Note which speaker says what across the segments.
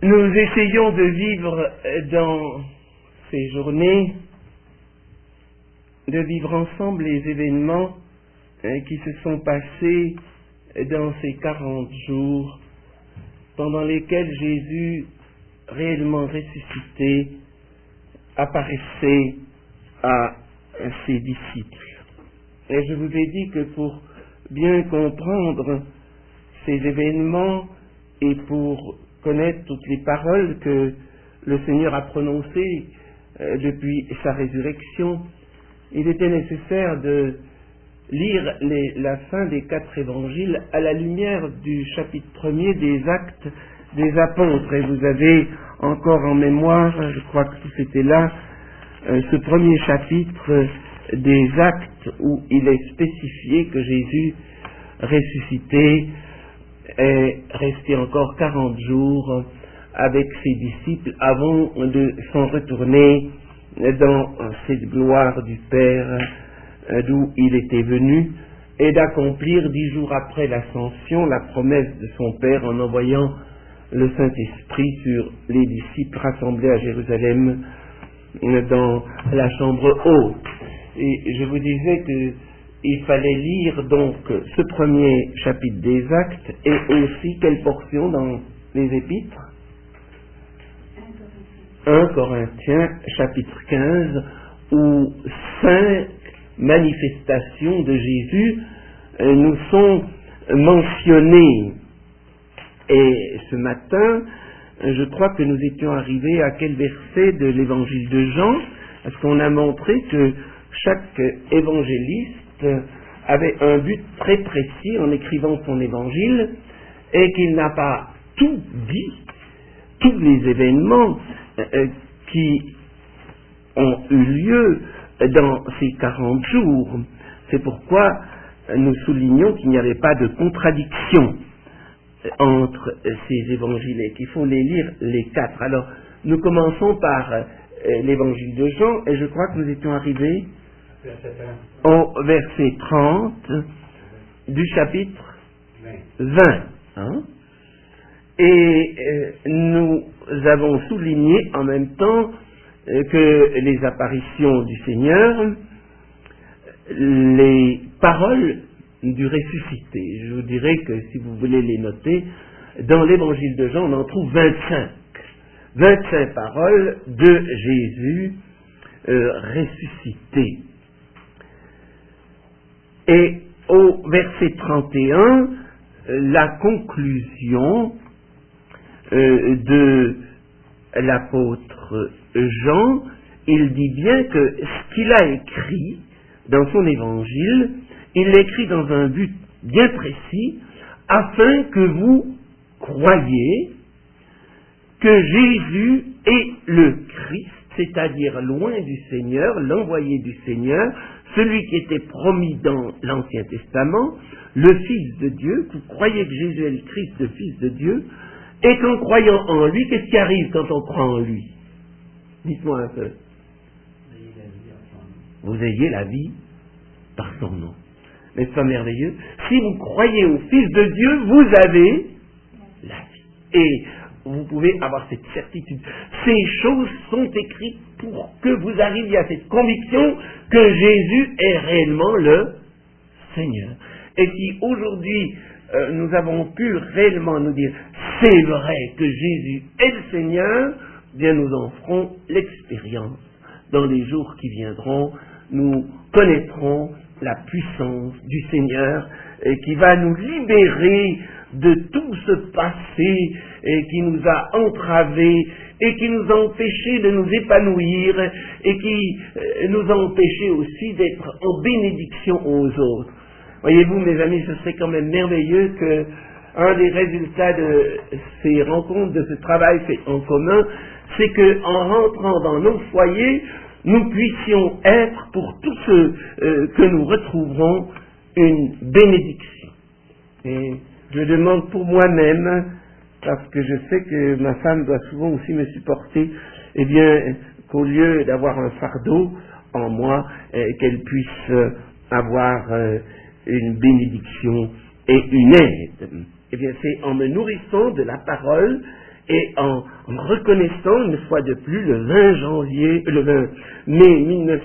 Speaker 1: Nous essayons de vivre dans ces journées, de vivre ensemble les événements qui se sont passés dans ces 40 jours, pendant lesquels Jésus, réellement ressuscité, apparaissait à ses disciples. Et je vous ai dit que pour bien comprendre ces événements et pour connaître toutes les paroles que le Seigneur a prononcées depuis sa résurrection, il était nécessaire de lire la fin des 4 évangiles à la lumière du chapitre 1er des Actes des Apôtres. Et vous avez encore en mémoire, je crois que c'était là, ce premier chapitre des Actes où il est spécifié que Jésus ressuscité est resté encore 40 jours avec ses disciples avant de s'en retourner dans cette gloire du Père d'où il était venu, et d'accomplir 10 jours après l'ascension la promesse de son Père en envoyant le Saint-Esprit sur les disciples rassemblés à Jérusalem dans la chambre haute. Et je vous disais qu'il fallait lire donc ce premier chapitre des Actes et aussi quelle portion dans les Épîtres? 1 Corinthiens chapitre 15 où 5 manifestations de Jésus nous sont mentionnées. Et ce matin, je crois que nous étions arrivés à quel verset de l'évangile de Jean, parce qu'on a montré que chaque évangéliste avait un but très précis en écrivant son évangile et qu'il n'a pas tout dit, tous les événements qui ont eu lieu dans ces 40 jours. C'est pourquoi nous soulignons qu'il n'y avait pas de contradiction entre ces évangiles et qu'il faut les lire les 4. Alors, nous commençons par l'évangile de Jean et je crois que nous étions arrivés au verset 30 du chapitre 20. Hein? Et nous avons souligné en même temps que les apparitions du Seigneur, les paroles du ressuscité. Je vous dirais que si vous voulez les noter, dans l'évangile de Jean, on en trouve 25 paroles de Jésus ressuscité. Et au verset 31, la conclusion de l'apôtre Jean, il dit bien que ce qu'il a écrit dans son évangile, il l'écrit dans un but bien précis, afin que vous croyiez que Jésus est le Christ, c'est-à-dire loin du Seigneur, l'envoyé du Seigneur, celui qui était promis dans l'Ancien Testament, le Fils de Dieu, que vous croyez que Jésus est le Christ, le Fils de Dieu, et qu'en croyant en lui, qu'est-ce qui arrive quand on croit en lui? Dites-moi un peu. Vous ayez la vie par son nom. N'est-ce pas merveilleux? Si vous croyez au Fils de Dieu, vous avez la vie. Et vous pouvez avoir cette certitude. Ces choses sont écrites pour que vous arriviez à cette conviction que Jésus est réellement le Seigneur. Et si aujourd'hui nous avons pu réellement nous dire c'est vrai que Jésus est le Seigneur, bien nous en ferons l'expérience. Dans les jours qui viendront, nous connaîtrons la puissance du Seigneur qui va nous libérer de tout ce passé qui nous a entravés et qui nous a empêchés de nous épanouir et qui nous a empêchés aussi d'être en bénédiction aux autres. Voyez-vous, mes amis, ce serait quand même merveilleux que un des résultats de ces rencontres, de ce travail fait en commun, c'est qu'en rentrant dans nos foyers, nous puissions être, pour tous ceux que nous retrouverons, une bénédiction. Et je demande pour moi-même, parce que je sais que ma femme doit souvent aussi me supporter, eh bien, qu'au lieu d'avoir un fardeau en moi, qu'elle puisse avoir une bénédiction et une aide. Eh bien, c'est en me nourrissant de la parole Et en reconnaissant une fois de plus le 20 mai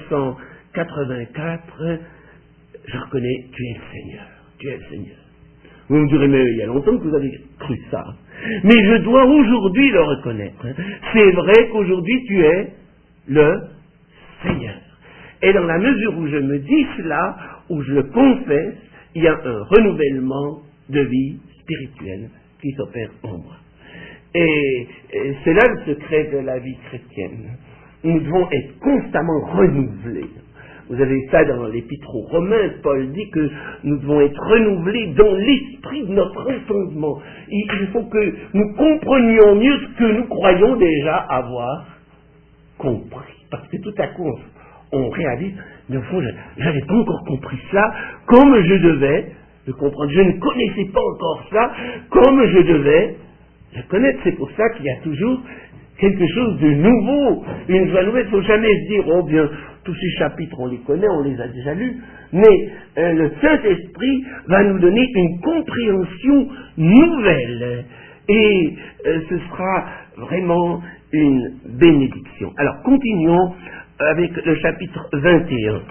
Speaker 1: 1984, je reconnais, tu es le Seigneur, tu es le Seigneur. Vous me direz, mais il y a longtemps que vous avez cru ça. Mais je dois aujourd'hui le reconnaître. C'est vrai qu'aujourd'hui tu es le Seigneur. Et dans la mesure où je me dis cela, où je le confesse, il y a un renouvellement de vie spirituelle qui s'opère en moi. Et c'est là le secret de la vie chrétienne. Nous devons être constamment renouvelés. Vous avez ça dans l'Épître aux Romains, Paul dit que nous devons être renouvelés dans l'esprit de notre entendement. Il faut que nous comprenions mieux ce que nous croyons déjà avoir compris. Parce que tout à coup, on réalise, mais au fond, je n'avais pas encore compris ça comme je devais le comprendre. Je ne connaissais pas encore ça comme je devais le connaître. C'est pour ça qu'il y a toujours quelque chose de nouveau, une joie nouvelle. Il ne faut jamais se dire, oh bien, tous ces chapitres, on les connaît, on les a déjà lus, mais le Saint-Esprit va nous donner une compréhension nouvelle, et ce sera vraiment une bénédiction. Alors, continuons avec le chapitre 21.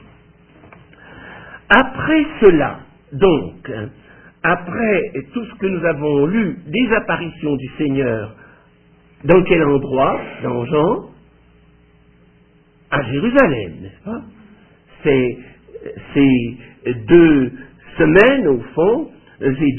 Speaker 1: Après cela, donc, après tout ce que nous avons lu des apparitions du Seigneur, dans quel endroit? Dans Jean? À Jérusalem, n'est-ce pas? C'est 2 semaines, au fond, c'est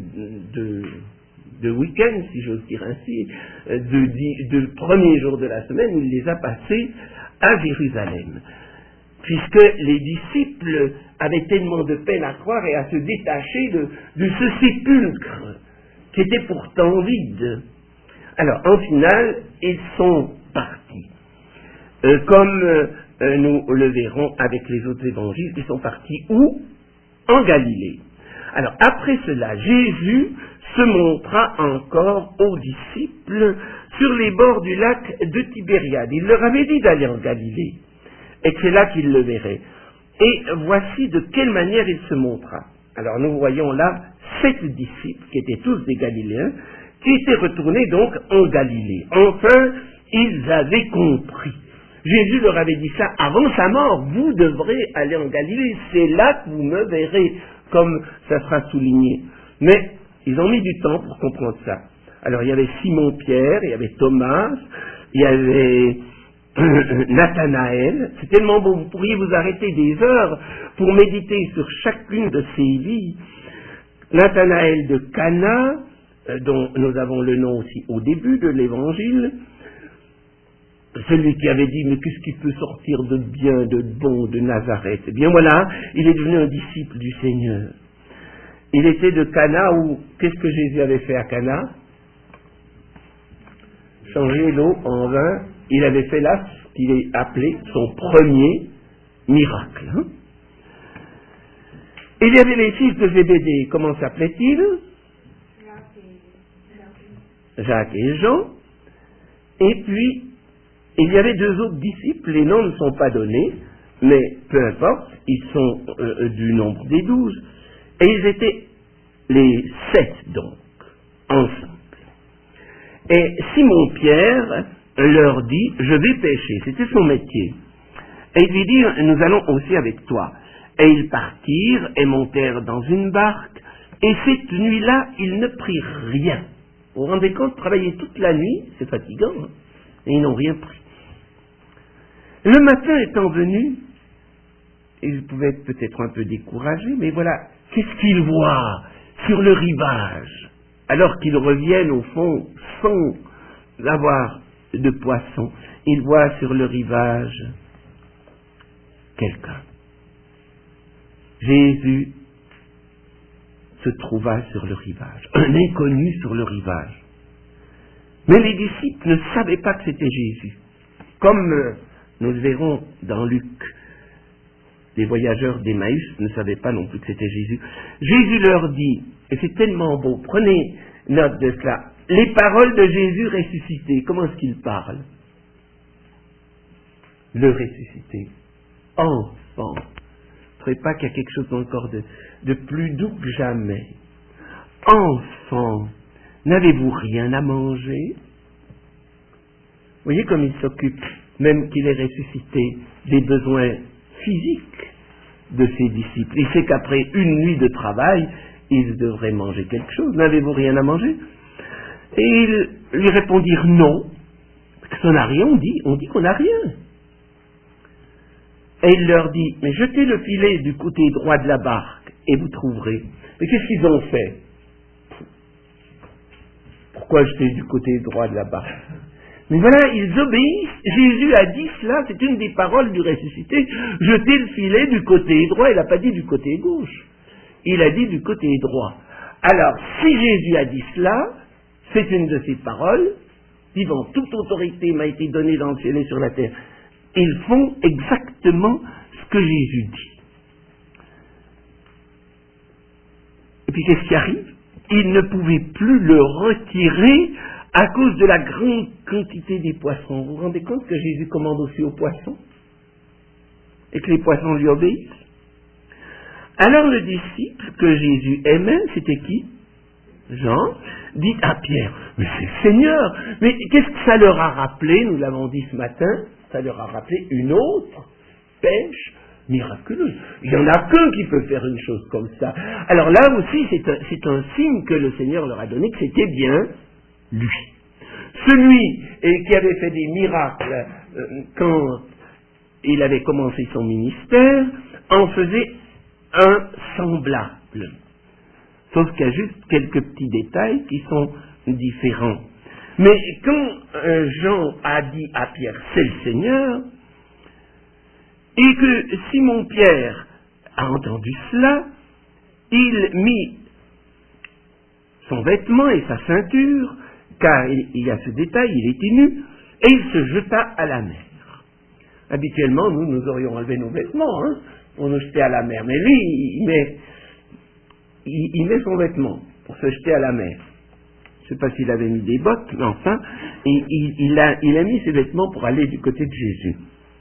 Speaker 1: deux week-ends, si j'ose dire ainsi, deux premiers jours de la semaine, il les a passés à Jérusalem. Puisque les disciples avaient tellement de peine à croire et à se détacher de ce sépulcre, qui était pourtant vide. Alors, en finale, ils sont partis. Comme nous le verrons avec les autres évangiles, ils sont partis où? En Galilée. Alors, après cela, Jésus se montra encore aux disciples sur les bords du lac de Tibériade. Il leur avait dit d'aller en Galilée, et que c'est là qu'ils le verraient. Et voici de quelle manière il se montra. Alors, nous voyons là 7 disciples, qui étaient tous des Galiléens, qui étaient retournés donc en Galilée. Enfin, ils avaient compris. Jésus leur avait dit ça avant sa mort. Vous devrez aller en Galilée, c'est là que vous me verrez, comme ça sera souligné. Mais ils ont mis du temps pour comprendre ça. Alors il y avait Simon-Pierre, il y avait Thomas, il y avait Nathanaël. C'est tellement beau, vous pourriez vous arrêter des heures pour méditer sur chacune de ces vies. Nathanaël de Cana, dont nous avons le nom aussi au début de l'évangile, celui qui avait dit, mais qu'est-ce qui peut sortir de bien, de bon de Nazareth? Eh bien voilà, il est devenu un disciple du Seigneur. Il était de Cana, où, qu'est-ce que Jésus avait fait à Cana? Changer l'eau en vin. Il avait fait là ce qu'il est appelé son premier miracle. Hein? Il y avait les fils de Zébédée, comment s'appelaient-ils? Jacques et Jean. Et puis, il y avait 2 autres disciples, les noms ne sont pas donnés, mais peu importe, ils sont du nombre des 12. Et ils étaient les 7 donc, ensemble. Et Simon-Pierre leur dit, je vais pêcher, c'était son métier. Et il lui dit, nous allons aussi avec toi. Et ils partirent et montèrent dans une barque, et cette nuit-là, ils ne prirent rien. Vous vous rendez compte, travailler toute la nuit, c'est fatigant, hein, et ils n'ont rien pris. Le matin étant venu, ils pouvaient être peut-être un peu découragés, mais voilà, qu'est-ce qu'ils voient sur le rivage, alors qu'ils reviennent au fond sans avoir de poisson? Ils voient sur le rivage quelqu'un. Jésus se trouva sur le rivage, un inconnu sur le rivage. Mais les disciples ne savaient pas que c'était Jésus. Comme nous le verrons dans Luc, les voyageurs d'Emmaüs ne savaient pas non plus que c'était Jésus. Jésus leur dit, et c'est tellement beau, prenez note de cela, les paroles de Jésus ressuscité, comment est-ce qu'il parle? Le ressuscité. Enfant. Ne trouvez pas qu'il y a quelque chose encore de plus doux que jamais? Enfant, n'avez-vous rien à manger? voyez comme il s'occupe, même qu'il est ressuscité, des besoins physiques de ses disciples. Il sait qu'après une nuit de travail, ils devraient manger quelque chose. N'avez-vous rien à manger? Et ils lui répondirent non. Parce qu'on n'a rien, on dit qu'on n'a rien. Et il leur dit, mais jetez le filet du côté droit de la barque et vous trouverez. Mais qu'est-ce qu'ils ont fait? Pourquoi jeter du côté droit de la barque? Mais voilà, ils obéissent. Jésus a dit cela, c'est une des paroles du ressuscité. Jetez le filet du côté droit, il n'a pas dit du côté gauche. Il a dit du côté droit. Alors, si Jésus a dit cela, c'est une de ses paroles, disant toute autorité m'a été donnée dans le ciel et sur la terre. Ils font exactement ce que Jésus dit. Et puis qu'est-ce qui arrive? Ils ne pouvaient plus le retirer à cause de la grande quantité des poissons. Vous vous rendez compte que Jésus commande aussi aux poissons? Et que les poissons lui obéissent? Alors le disciple que Jésus aimait, c'était qui? Jean, dit à Pierre, mais c'est le Seigneur. Mais qu'est-ce que ça leur a rappelé? Nous l'avons dit ce matin, ça leur a rappelé une autre pêche miraculeuse. Il n'y en a qu'un qui peut faire une chose comme ça. Alors là aussi, c'est un signe que le Seigneur leur a donné, que c'était bien lui. Celui qui avait fait des miracles quand il avait commencé son ministère, en faisait un semblable. Sauf qu'il y a juste quelques petits détails qui sont différents. Mais quand Jean a dit à Pierre, c'est le Seigneur, et que Simon-Pierre a entendu cela, il mit son vêtement et sa ceinture, car il y a ce détail, il était nu, et il se jeta à la mer. Habituellement, nous aurions enlevé nos vêtements, pour nous jeter à la mer. Mais lui, il met son vêtement pour se jeter à la mer. Je ne sais pas s'il avait mis des bottes, mais enfin, il a mis ses vêtements pour aller du côté de Jésus.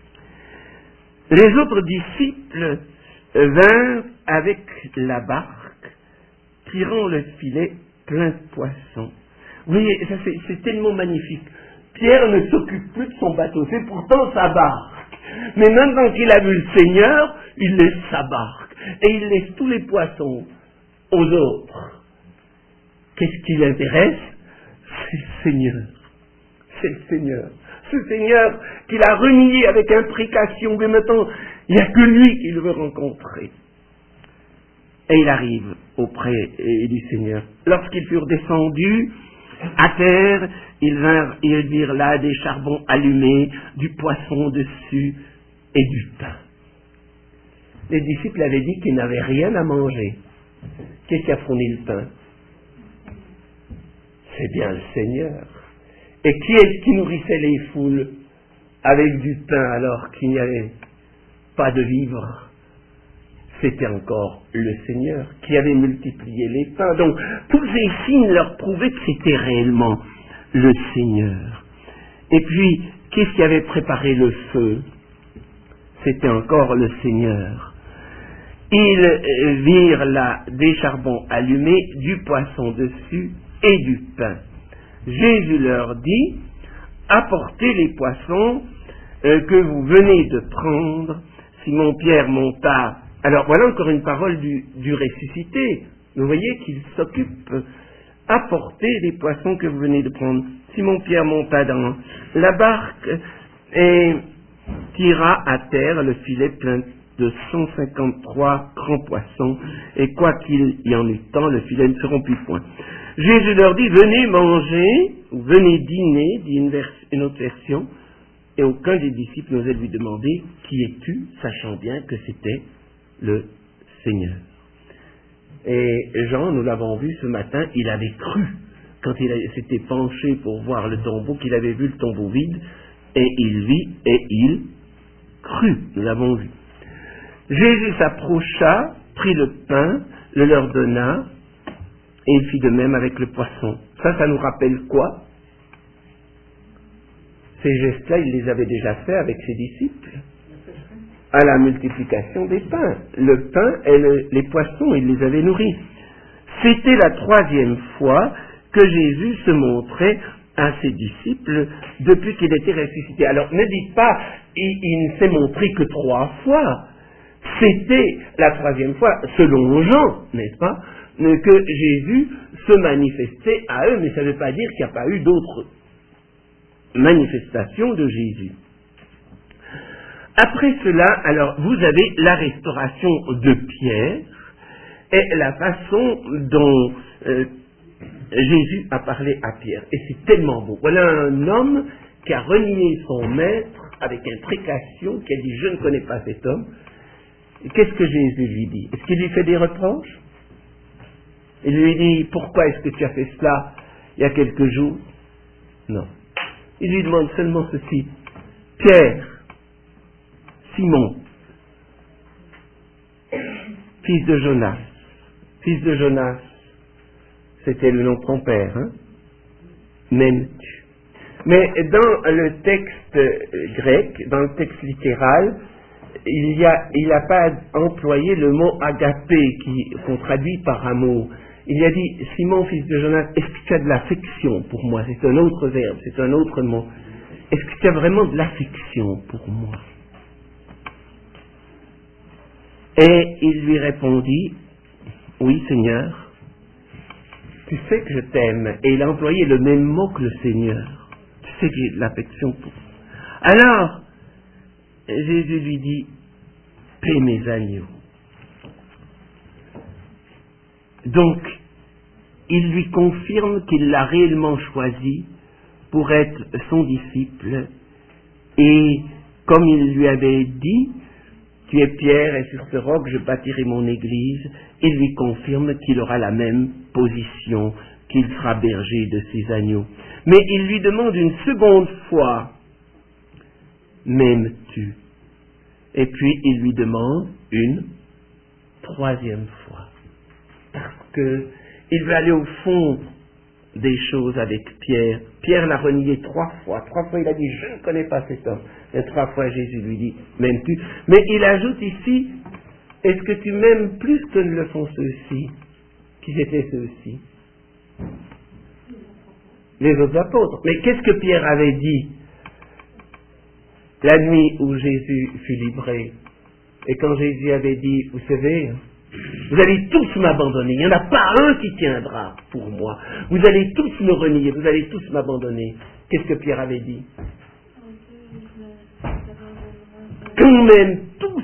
Speaker 1: Les autres disciples vinrent avec la barque, tirant le filet plein de poissons. Vous voyez, ça c'est tellement magnifique. Pierre ne s'occupe plus de son bateau, c'est pourtant sa barque. Mais maintenant qu'il a vu le Seigneur, il laisse sa barque. Et il laisse tous les poissons aux autres. Qu'est-ce qui l'intéresse? C'est le Seigneur. C'est le Seigneur. Ce Seigneur qu'il a renié avec imprécation, mais maintenant, il n'y a que lui qu'il veut rencontrer. Et il arrive auprès du Seigneur. Lorsqu'ils furent descendus à terre, ils virent là des charbons allumés, du poisson dessus et du pain. Les disciples avaient dit qu'ils n'avaient rien à manger. Qu'est-ce qui a fourni le pain? C'est bien le Seigneur. Et qui est-ce qui nourrissait les foules avec du pain alors qu'il n'y avait pas de vivre? C'était encore le Seigneur qui avait multiplié les pains. Donc, tous ces signes leur prouvaient que c'était réellement le Seigneur. Et puis, qu'est-ce qui avait préparé le feu? C'était encore le Seigneur. Ils virent là des charbons allumés, du poisson dessus et du pain. Jésus leur dit, apportez les poissons que vous venez de prendre. Simon-Pierre monta. Alors voilà encore une parole du ressuscité. Vous voyez qu'il s'occupe. Apportez les poissons que vous venez de prendre. Simon-Pierre monta dans la barque et tira à terre le filet plein de 153 grands poissons, et quoi qu'il y en eût tant, le filet ne se rompit point. Jésus leur dit, venez manger, ou venez dîner, dit une autre version, et aucun des disciples n'osait lui demander, qui es-tu, sachant bien que c'était le Seigneur. Et Jean, nous l'avons vu ce matin, il avait cru, quand il s'était penché pour voir le tombeau, qu'il avait vu le tombeau vide, et il vit, et il crut, nous l'avons vu. Jésus s'approcha, prit le pain, le leur donna, et il fit de même avec le poisson. Ça nous rappelle quoi? Ces gestes-là, il les avait déjà faits avec ses disciples. À la multiplication des pains. Le pain et les poissons, il les avait nourris. C'était la 3e fois que Jésus se montrait à ses disciples depuis qu'il était ressuscité. Alors ne dites pas, il ne s'est montré que 3 fois. C'était la 3e fois, selon Jean, n'est-ce pas, que Jésus se manifestait à eux, mais ça ne veut pas dire qu'il n'y a pas eu d'autres manifestations de Jésus. Après cela, alors, vous avez la restauration de Pierre et la façon dont Jésus a parlé à Pierre. Et c'est tellement beau. Voilà un homme qui a renié son maître avec imprécation, qui a dit « Je ne connais pas cet homme ». Qu'est-ce que Jésus lui dit? Est-ce qu'il lui fait des reproches? Il lui dit « Pourquoi est-ce que tu as fait cela il y a quelques jours ?» Non. Il lui demande seulement ceci. « Pierre, Simon, fils de Jonas. » Fils de Jonas, c'était le nom de son père, hein? M'aimes-tu? Mais dans le texte grec, dans le texte littéral, il n'a pas employé le mot agapé qu'on traduit par amour. Il a dit, Simon, fils de Jonas, est-ce que tu as de l'affection pour moi? C'est un autre verbe, c'est un autre mot. Est-ce que tu as vraiment de l'affection pour moi? Et il lui répondit, oui, Seigneur, tu sais que je t'aime. Et il a employé le même mot que le Seigneur. Tu sais que j'ai de l'affection pour toi. Alors, Jésus lui dit, paie mes agneaux. Donc, il lui confirme qu'il l'a réellement choisi pour être son disciple. Et comme il lui avait dit, tu es Pierre et sur ce roc je bâtirai mon église, il lui confirme qu'il aura la même position, qu'il sera berger de ses agneaux. Mais il lui demande une seconde fois, m'aimes-tu? Et puis il lui demande une 3e fois. Parce que il veut aller au fond des choses avec Pierre. Pierre l'a renié 3 fois. 3 fois il a dit, je ne connais pas cet homme. Et 3 fois Jésus lui dit, m'aimes-tu? Mais il ajoute ici, est-ce que tu m'aimes plus que ne le font ceux-ci? Qui étaient ceux-ci? Les autres apôtres. Mais qu'est-ce que Pierre avait dit la nuit où Jésus fut livré? Et quand Jésus avait dit, vous savez, vous allez tous m'abandonner, il n'y en a pas un qui tiendra pour moi. Vous allez tous me renier, vous allez tous m'abandonner. Qu'est-ce que Pierre avait dit? Quand même tous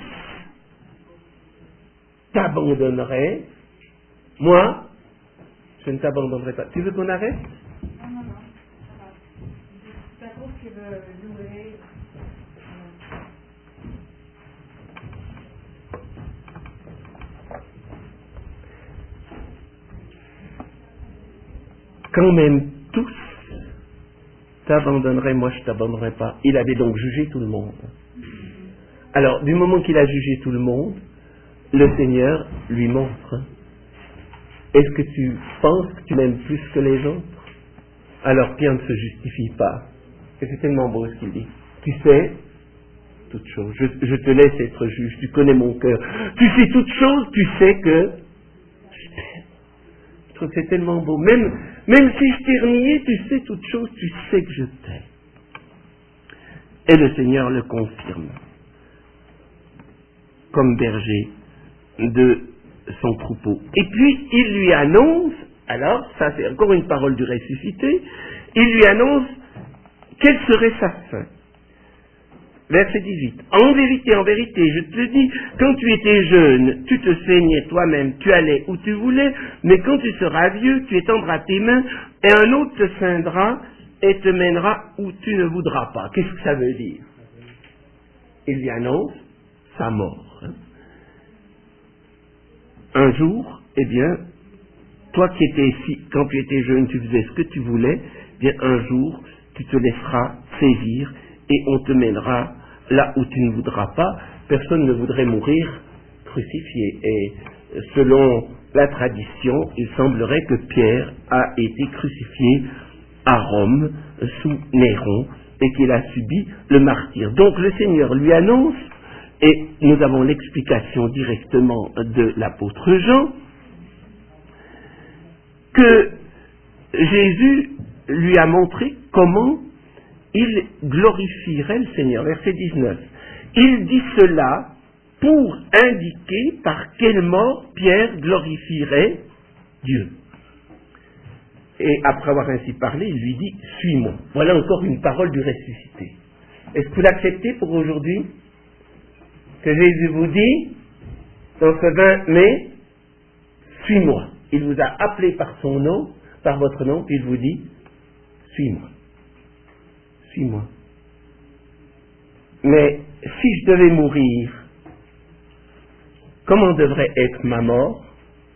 Speaker 1: t'abandonneraient, moi, je ne t'abandonnerai pas. Tu veux qu'on arrête?
Speaker 2: Non. C'est un groupe qui veut louer.
Speaker 1: Quand même tous t'abandonneraient, moi je t'abandonnerai pas. Il avait donc jugé tout le monde. Alors, du moment qu'il a jugé tout le monde, le Seigneur lui montre. Est-ce que tu penses que tu m'aimes plus que les autres? Alors Pierre ne se justifie pas. Et c'est tellement beau ce qu'il dit. Tu sais toutes choses. Je te laisse être juge. Tu connais mon cœur. Tu sais toutes choses. Tu sais que je t'aime. Je trouve que c'est tellement beau. Même si je t'ai renié, tu sais toutes choses. Tu sais que je t'aime. Et le Seigneur le confirme. Comme berger de son troupeau. Et puis, il lui annonce, alors, ça c'est encore une parole du ressuscité, il lui annonce quelle serait sa fin. Verset 18. En vérité, je te le dis, quand tu étais jeune, tu te saignais toi-même, tu allais où tu voulais, mais quand tu seras vieux, tu étendras tes mains, et un autre te ceindra et te mènera où tu ne voudras pas. Qu'est-ce que ça veut dire? Il lui annonce sa mort. Un jour, eh bien, toi qui étais ici, quand tu étais jeune, tu faisais ce que tu voulais, eh bien un jour, tu te laisseras saisir et on te mènera là où tu ne voudras pas. Personne ne voudrait mourir crucifié. Et selon la tradition, il semblerait que Pierre a été crucifié à Rome sous Néron et qu'il a subi le martyre. Donc le Seigneur lui annonce, et nous avons l'explication directement de l'apôtre Jean, que Jésus lui a montré comment il glorifierait le Seigneur. Verset 19. Il dit cela pour indiquer par quelle mort Pierre glorifierait Dieu. Et après avoir ainsi parlé, il lui dit « Suis-moi ». Voilà encore une parole du ressuscité. Est-ce que vous l'acceptez pour aujourd'hui? Que Jésus vous dit, dans ce 20 mai, « Suis-moi ». Il vous a appelé par son nom, par votre nom, puis il vous dit « Suis-moi ». Suis-moi. Mais si je devais mourir, comment devrait être ma mort?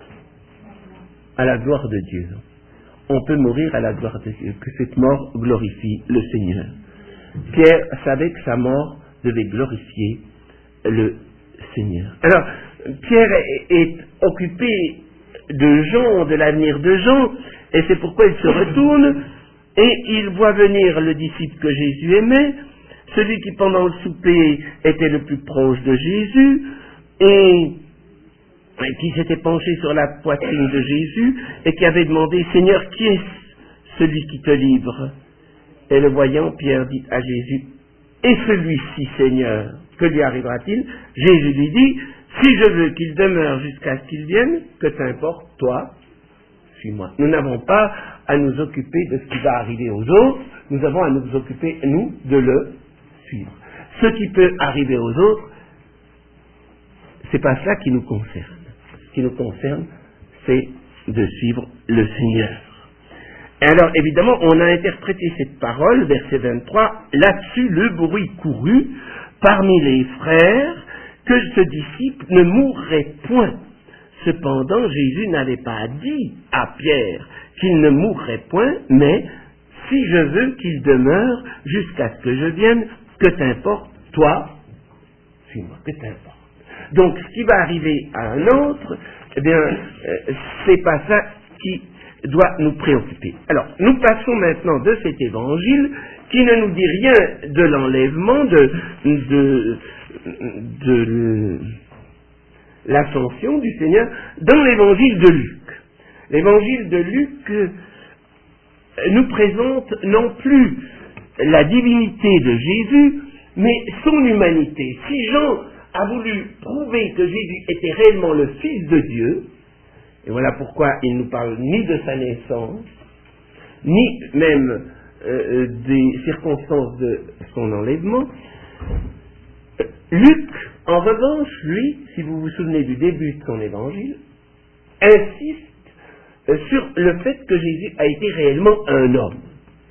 Speaker 1: À la gloire de Dieu. On peut mourir à la gloire de Dieu, que cette mort glorifie le Seigneur. Pierre savait que sa mort devait glorifier le Seigneur. Alors, Pierre est occupé de Jean, de l'avenir de Jean, et c'est pourquoi il se retourne, et il voit venir le disciple que Jésus aimait, celui qui pendant le souper était le plus proche de Jésus, et qui s'était penché sur la poitrine de Jésus et qui avait demandé « Seigneur, qui est celui qui te livre ?» Et le voyant, Pierre dit à Jésus « Et celui-ci, Seigneur, que lui arrivera-t-il » Jésus lui dit « Si je veux qu'il demeure jusqu'à ce qu'il vienne, que t'importe, toi, suis-moi. » Nous n'avons pas à nous occuper de ce qui va arriver aux autres, nous avons à nous occuper, nous, de le suivre. Ce qui peut arriver aux autres, c'est pas cela qui nous concerne. Ce qui nous concerne, c'est de suivre le Seigneur. Et alors, évidemment, on a interprété cette parole, verset 23, là-dessus, le bruit courut parmi les frères que ce disciple ne mourrait point. Cependant, Jésus n'avait pas dit à Pierre qu'il ne mourrait point, mais si je veux qu'il demeure jusqu'à ce que je vienne, que t'importe, toi, suis-moi, que t'importe. Donc, ce qui va arriver à un autre, eh bien, c'est pas ça qui doit nous préoccuper. Alors, nous passons maintenant de cet évangile qui ne nous dit rien de l'enlèvement, de l'ascension du Seigneur, dans l'évangile de Luc. L'évangile de Luc nous présente non plus la divinité de Jésus, mais son humanité. Si Jean a voulu prouver que Jésus était réellement le Fils de Dieu, et voilà pourquoi il ne nous parle ni de sa naissance, ni même des circonstances de son enlèvement. Luc, en revanche, lui, si vous vous souvenez du début de son évangile, insiste sur le fait que Jésus a été réellement un homme.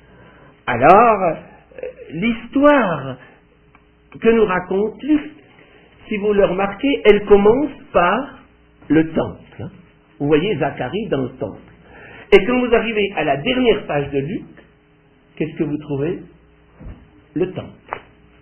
Speaker 1: Alors, l'histoire que nous raconte Luc, si vous le remarquez, elle commence par le temple. Vous voyez Zacharie dans le temple. Et quand vous arrivez à la dernière page de Luc, qu'est-ce que vous trouvez? Le temple.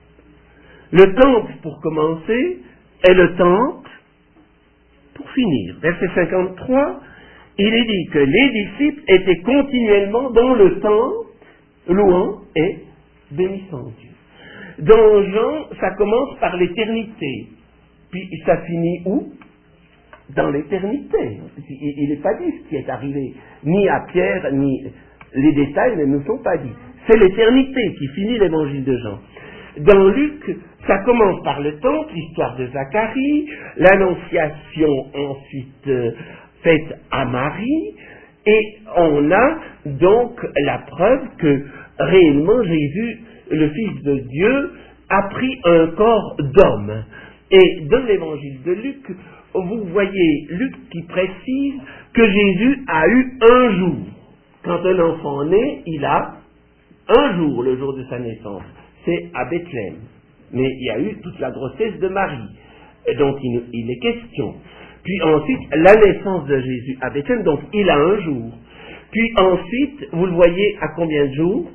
Speaker 1: Le temple, pour commencer, est le temple pour finir. Verset 53, il est dit que les disciples étaient continuellement dans le temple, louant et bénissant Dieu. Dans Jean, ça commence par l'éternité. Puis ça finit où? Dans l'éternité. Il n'est pas dit ce qui est arrivé. Ni à Pierre, ni les détails ne nous sont pas dits. C'est l'éternité qui finit l'évangile de Jean. Dans Luc, ça commence par le temple, l'histoire de Zacharie, l'annonciation ensuite faite à Marie, et on a donc la preuve que réellement Jésus, le Fils de Dieu, a pris un corps d'homme. Et dans l'évangile de Luc, vous voyez Luc qui précise que Jésus a eu un jour. Quand un enfant naît, il a un jour, le jour de sa naissance. C'est à Bethléem. Mais il y a eu toute la grossesse de Marie, dont il est question. Puis ensuite, la naissance de Jésus à Bethléem, donc il a un jour. Puis ensuite, vous le voyez à combien de jours?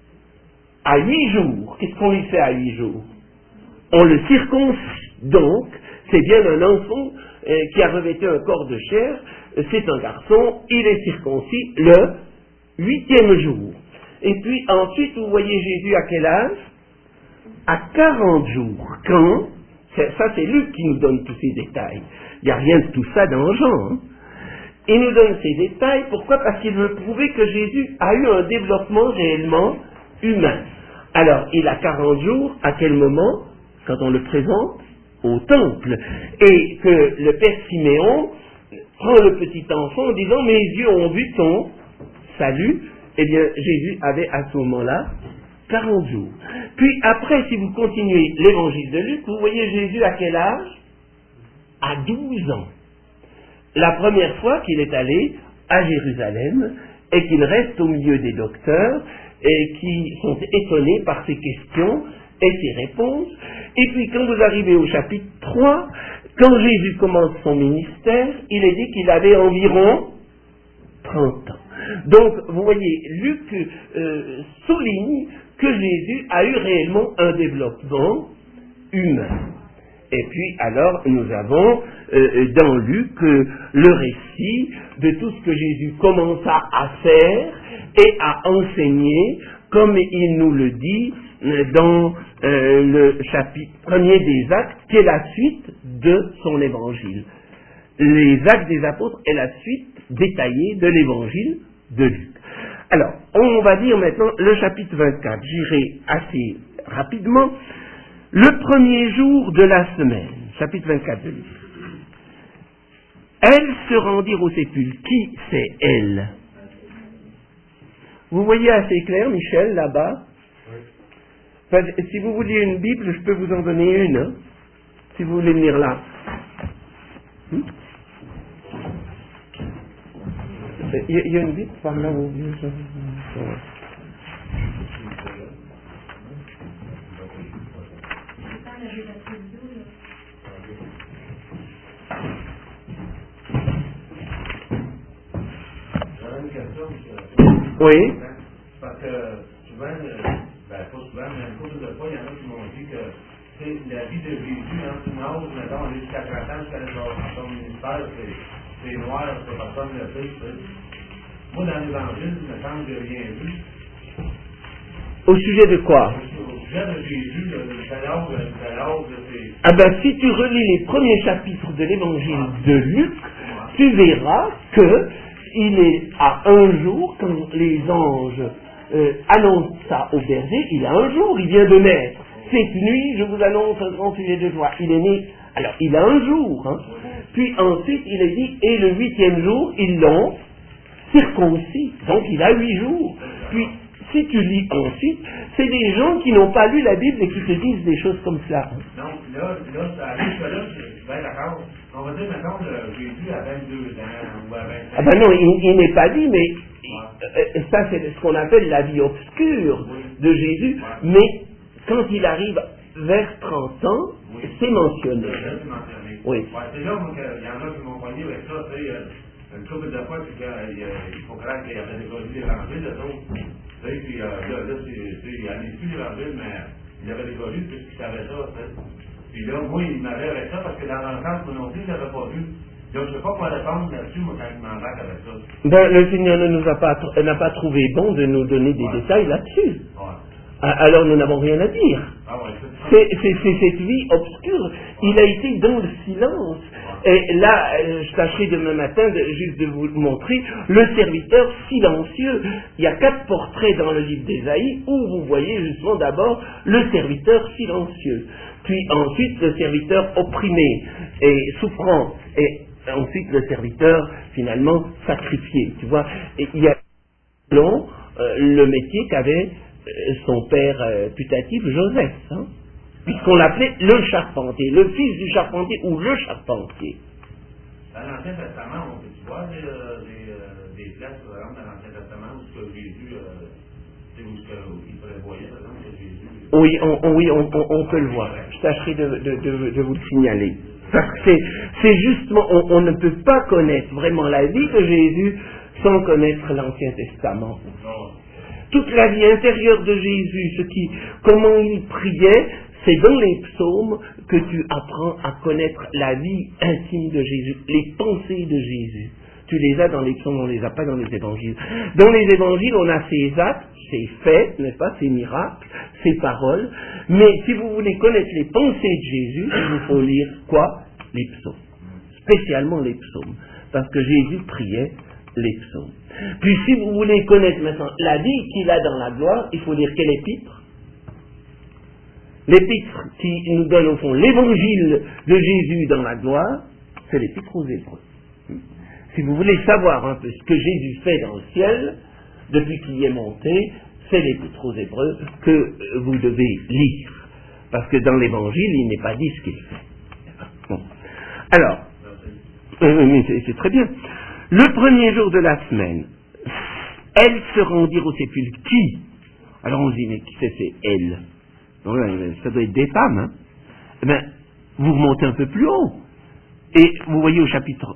Speaker 1: À 8 jours. Qu'est-ce qu'on lui fait à 8 jours? On le circoncis. Donc, c'est bien un enfant qui a revêtu un corps de chair, c'est un garçon, il est circoncis le 8e jour. Et puis ensuite, vous voyez Jésus à quel âge? À 40 jours. Quand? Ça, c'est Luc qui nous donne tous ces détails. Il n'y a rien de tout ça dans Jean. Hein? il nous donne ces détails. Pourquoi? Parce qu'il veut prouver que Jésus a eu un développement réellement humain. Alors, il a 40 jours, à quel moment? Quand on le présente au temple. Et que le père Siméon prend le petit enfant en disant, mes yeux ont vu ton salut. Eh bien, Jésus avait à ce moment-là 40 jours. Puis après, si vous continuez l'évangile de Luc, vous voyez Jésus à quel âge? À 12 ans. La première fois qu'il est allé à Jérusalem et qu'il reste au milieu des docteurs et qui sont étonnés par ses questions et ses réponses. Et puis quand vous arrivez au chapitre 3, quand Jésus commence son ministère, il est dit qu'il avait environ 30 ans. Donc, vous voyez, Luc souligne que Jésus a eu réellement un développement humain. Et puis, alors, nous avons dans Luc le récit de tout ce que Jésus commença à faire et à enseigner, comme il nous le dit dans le chapitre 1er des Actes, qui est la suite de son évangile. Les Actes des Apôtres est la suite détaillée de l'évangile de Luc. Alors, on va dire maintenant le chapitre 24. J'irai assez rapidement. Le premier jour de la semaine, chapitre 24 de Luc. Elles se rendirent au sépulcre. Qui c'est elle? Vous voyez assez clair, Michel, là-bas? Enfin, si vous vouliez une Bible, je peux vous en donner une, hein, si vous voulez venir là. Il y a une Bible par là où... Oui.
Speaker 3: Parce que souvent, pas souvent, mais une couple de fois, il y en a qui m'ont dit que la vie de Jésus, hein, tu n'oses, mettons, on est jusqu'à 30 ans, jusqu'à son ministère, c'est noir, c'est personne ne le fait. Moi, dans l'Évangile, il me semble que j'ai rien vu.
Speaker 1: Au sujet de quoi?
Speaker 3: Au sujet de Jésus, le dialogue, c'est...
Speaker 1: Ah ben, si tu relis les premiers chapitres de l'Évangile de Luc, tu verras que il est à un jour, quand les anges annoncent ça au berger, il a un jour, il vient de naître. Cette nuit, je vous annonce un grand sujet de joie. Il est né, alors il a un jour. Hein. Puis ensuite, il est dit, et le 8e jour, ils l'ont circoncis. Donc il a 8 jours. Puis, si tu lis ensuite, c'est des gens qui n'ont pas lu la Bible et qui te disent des choses comme cela.
Speaker 3: Donc là, ça arrive que là, je suis bien d'accord. On va dire, maintenant, Jésus a 22 ans ou à 25 ans.
Speaker 1: Ah ben non, il n'est pas dit, mais ça c'est ce qu'on appelle la vie obscure de Jésus. Mais quand il arrive vers 30 ans, c'est mentionné.
Speaker 3: C'est mentionné.
Speaker 1: Oui.
Speaker 3: Ouais, c'est là qu'il y en a qui m'ont poigné avec ça, tu sais, une couple de fois, c'est qu'il faut croire qu'il y avait déjà lu l'Évangile, les autres. Tu sais, puis là, il n'allait plus l'Évangile, mais il avait déjà lu, puisqu'il savait ça, tu sais. Puis là, moi, il m'avait avec ça, parce que dans l'enfance, moi non plus, je n'avais pas vu. Donc, je ne sais pas quoi répondre là-dessus, moi, quand il m'embarque avec ça.
Speaker 1: Ben, le Seigneur n'a pas trouvé bon de nous donner des détails là-dessus.
Speaker 3: Ouais.
Speaker 1: Alors, nous n'avons rien à dire.
Speaker 3: Ah ouais,
Speaker 1: C'est cette vie obscure. Il a été dans le silence. Et là, je tâcherai demain matin juste de vous montrer le serviteur silencieux. Il y a 4 portraits dans le livre d'Ésaïe où vous voyez justement d'abord le serviteur silencieux. Puis ensuite le serviteur opprimé et souffrant. Et ensuite le serviteur finalement sacrifié. Tu vois, et il y a le métier qu'avait son père putatif Joseph, hein, puisqu'on l'appelait le charpentier, le fils du charpentier ou le charpentier.
Speaker 3: Dans l'Ancien Testament, tu vois des places, par exemple, dans l'Ancien Testament où ce que Jésus, où il prévoyait, par exemple, que Jésus...
Speaker 1: Oui, on peut le voir. Je tâcherai de vous le signaler. Parce que c'est justement, on ne peut pas connaître vraiment la vie de Jésus sans connaître l'Ancien Testament. Toute la vie intérieure de Jésus, comment il priait, c'est dans les psaumes que tu apprends à connaître la vie intime de Jésus, les pensées de Jésus. Tu les as dans les psaumes, on ne les a pas dans les évangiles. Dans les évangiles, on a ses actes, ses faits, n'est-ce pas, ses miracles, ses paroles. Mais si vous voulez connaître les pensées de Jésus, il vous faut lire quoi? Les psaumes. Spécialement les psaumes. parce que Jésus priait les psaumes. Puis si vous voulez connaître maintenant la vie qu'il a dans la gloire, il faut lire quel épître? L'épître qui nous donne au fond l'évangile de Jésus dans la gloire, c'est l'épître aux Hébreux. Si vous voulez savoir un peu ce que Jésus fait dans le ciel, depuis qu'il y est monté, c'est l'épître aux Hébreux que vous devez lire. Parce que dans l'évangile, il n'est pas dit ce qu'il fait. Bon. Alors, mais c'est très bien. Le premier jour de la semaine, elles se rendirent au sépulcre. Qui? Alors on se dit, mais qui c'est elles? Donc, ça doit être des femmes. Hein? Eh bien, vous remontez un peu plus haut. Et vous voyez au chapitre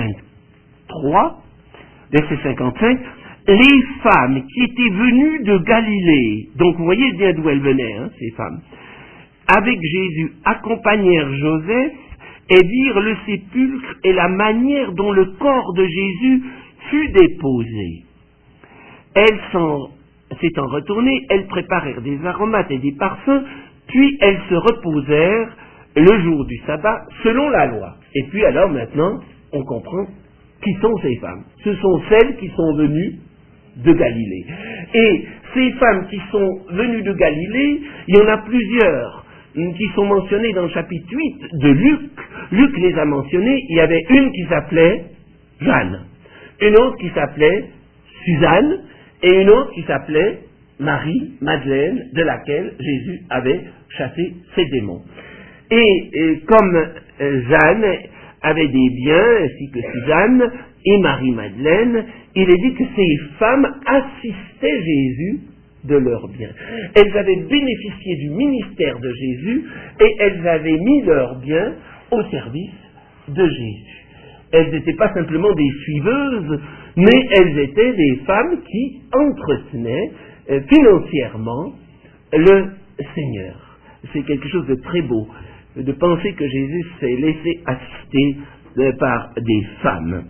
Speaker 1: 23, verset 55, les femmes qui étaient venues de Galilée, donc vous voyez bien d'où elles venaient, hein, ces femmes, avec Jésus, accompagnèrent Joseph et virent le sépulcre et la manière dont le corps de Jésus fut déposé. Elles s'étant retournées, elles préparèrent des aromates et des parfums, puis elles se reposèrent le jour du sabbat selon la loi. Et puis alors maintenant, on comprend qui sont ces femmes. Ce sont celles qui sont venues de Galilée. Et ces femmes qui sont venues de Galilée, il y en a plusieurs qui sont mentionnées dans le chapitre 8 de Luc. Luc les a mentionnées. Il y avait une qui s'appelait Jeanne, une autre qui s'appelait Suzanne, et une autre qui s'appelait Marie, Madeleine, de laquelle Jésus avait chassé ses démons. Et comme Jeanne avait des biens, ainsi que Suzanne et Marie-Madeleine, il est dit que ces femmes assistaient Jésus de leurs biens. Elles avaient bénéficié du ministère de Jésus et elles avaient mis leurs biens au service de Jésus. Elles n'étaient pas simplement des suiveuses, mais elles étaient des femmes qui entretenaient financièrement le Seigneur. C'est quelque chose de très beau, de penser que Jésus s'est laissé assister par des femmes.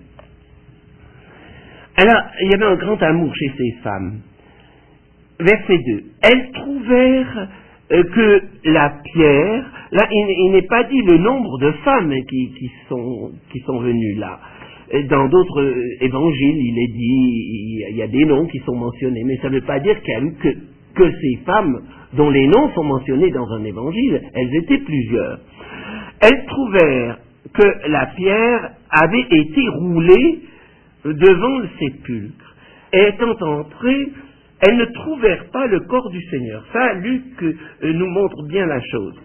Speaker 1: Alors, il y avait un grand amour chez ces femmes. Verset 2. Elles trouvèrent que la pierre, là, il n'est pas dit le nombre de femmes qui sont venues là. Dans d'autres évangiles, il est dit, il y a des noms qui sont mentionnés, mais ça ne veut pas dire que ces femmes dont les noms sont mentionnés dans un évangile, elles étaient plusieurs. Elles trouvèrent que la pierre avait été roulée devant le sépulcre. Et étant entrées, elles ne trouvèrent pas le corps du Seigneur. Ça, Luc nous montre bien la chose.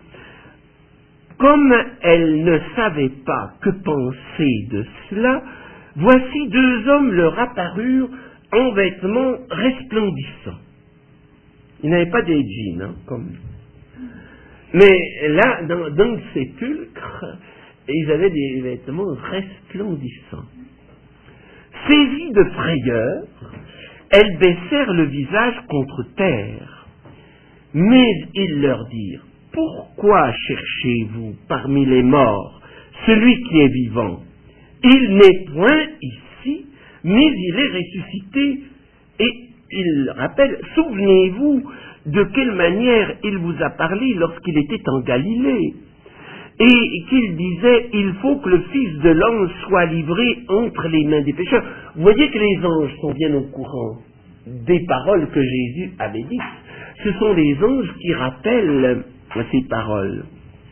Speaker 1: Comme elles ne savaient pas que penser de cela, voici deux hommes leur apparurent en vêtements resplendissants. Ils n'avaient pas des jeans, hein, comme... Mais là, dans le sépulcre, ils avaient des vêtements resplendissants. Saisies de frayeur, elles baissèrent le visage contre terre. Mais ils leur dirent, « Pourquoi cherchez-vous parmi les morts celui qui est vivant? Il n'est point ici, mais il est ressuscité. » Et il rappelle, « Souvenez-vous de quelle manière il vous a parlé lorsqu'il était en Galilée. Et qu'il disait, il faut que le Fils de l'homme soit livré entre les mains des pécheurs. » Vous voyez que les anges sont bien au courant des paroles que Jésus avait dites. Ce sont les anges qui rappellent ces paroles.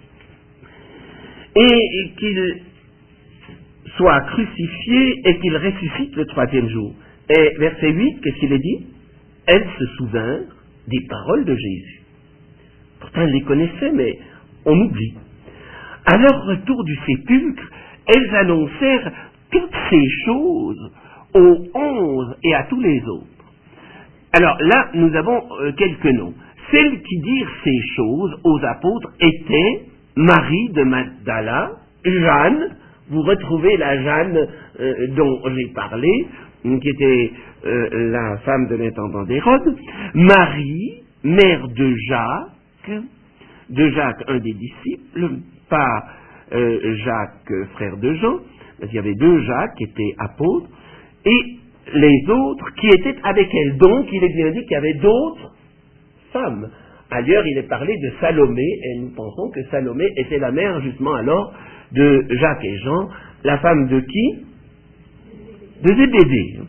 Speaker 1: Et qu'il soit crucifié et qu'il ressuscite le troisième jour. Et verset 8, qu'est-ce qu'il est dit? Elles se souvinrent des paroles de Jésus. Pourtant, elles les connaissaient, mais on oublie. À leur retour du sépulcre, elles annoncèrent toutes ces choses aux 11 et à tous les autres. Alors là, nous avons quelques noms. Celles qui dirent ces choses aux apôtres étaient Marie de Magdala, Jeanne, vous retrouvez la Jeanne dont j'ai parlé, qui était la femme de l'intendant d'Hérode, Marie, mère de Jacques, un des disciples, pas Jacques, frère de Jean, parce qu'il y avait deux Jacques qui étaient apôtres, et les autres qui étaient avec elle. Donc, il est bien dit qu'il y avait d'autres femmes. Ailleurs, il est parlé de Salomé, et nous pensons que Salomé était la mère, justement, alors, de Jacques et Jean, la femme de qui? de Zébédée.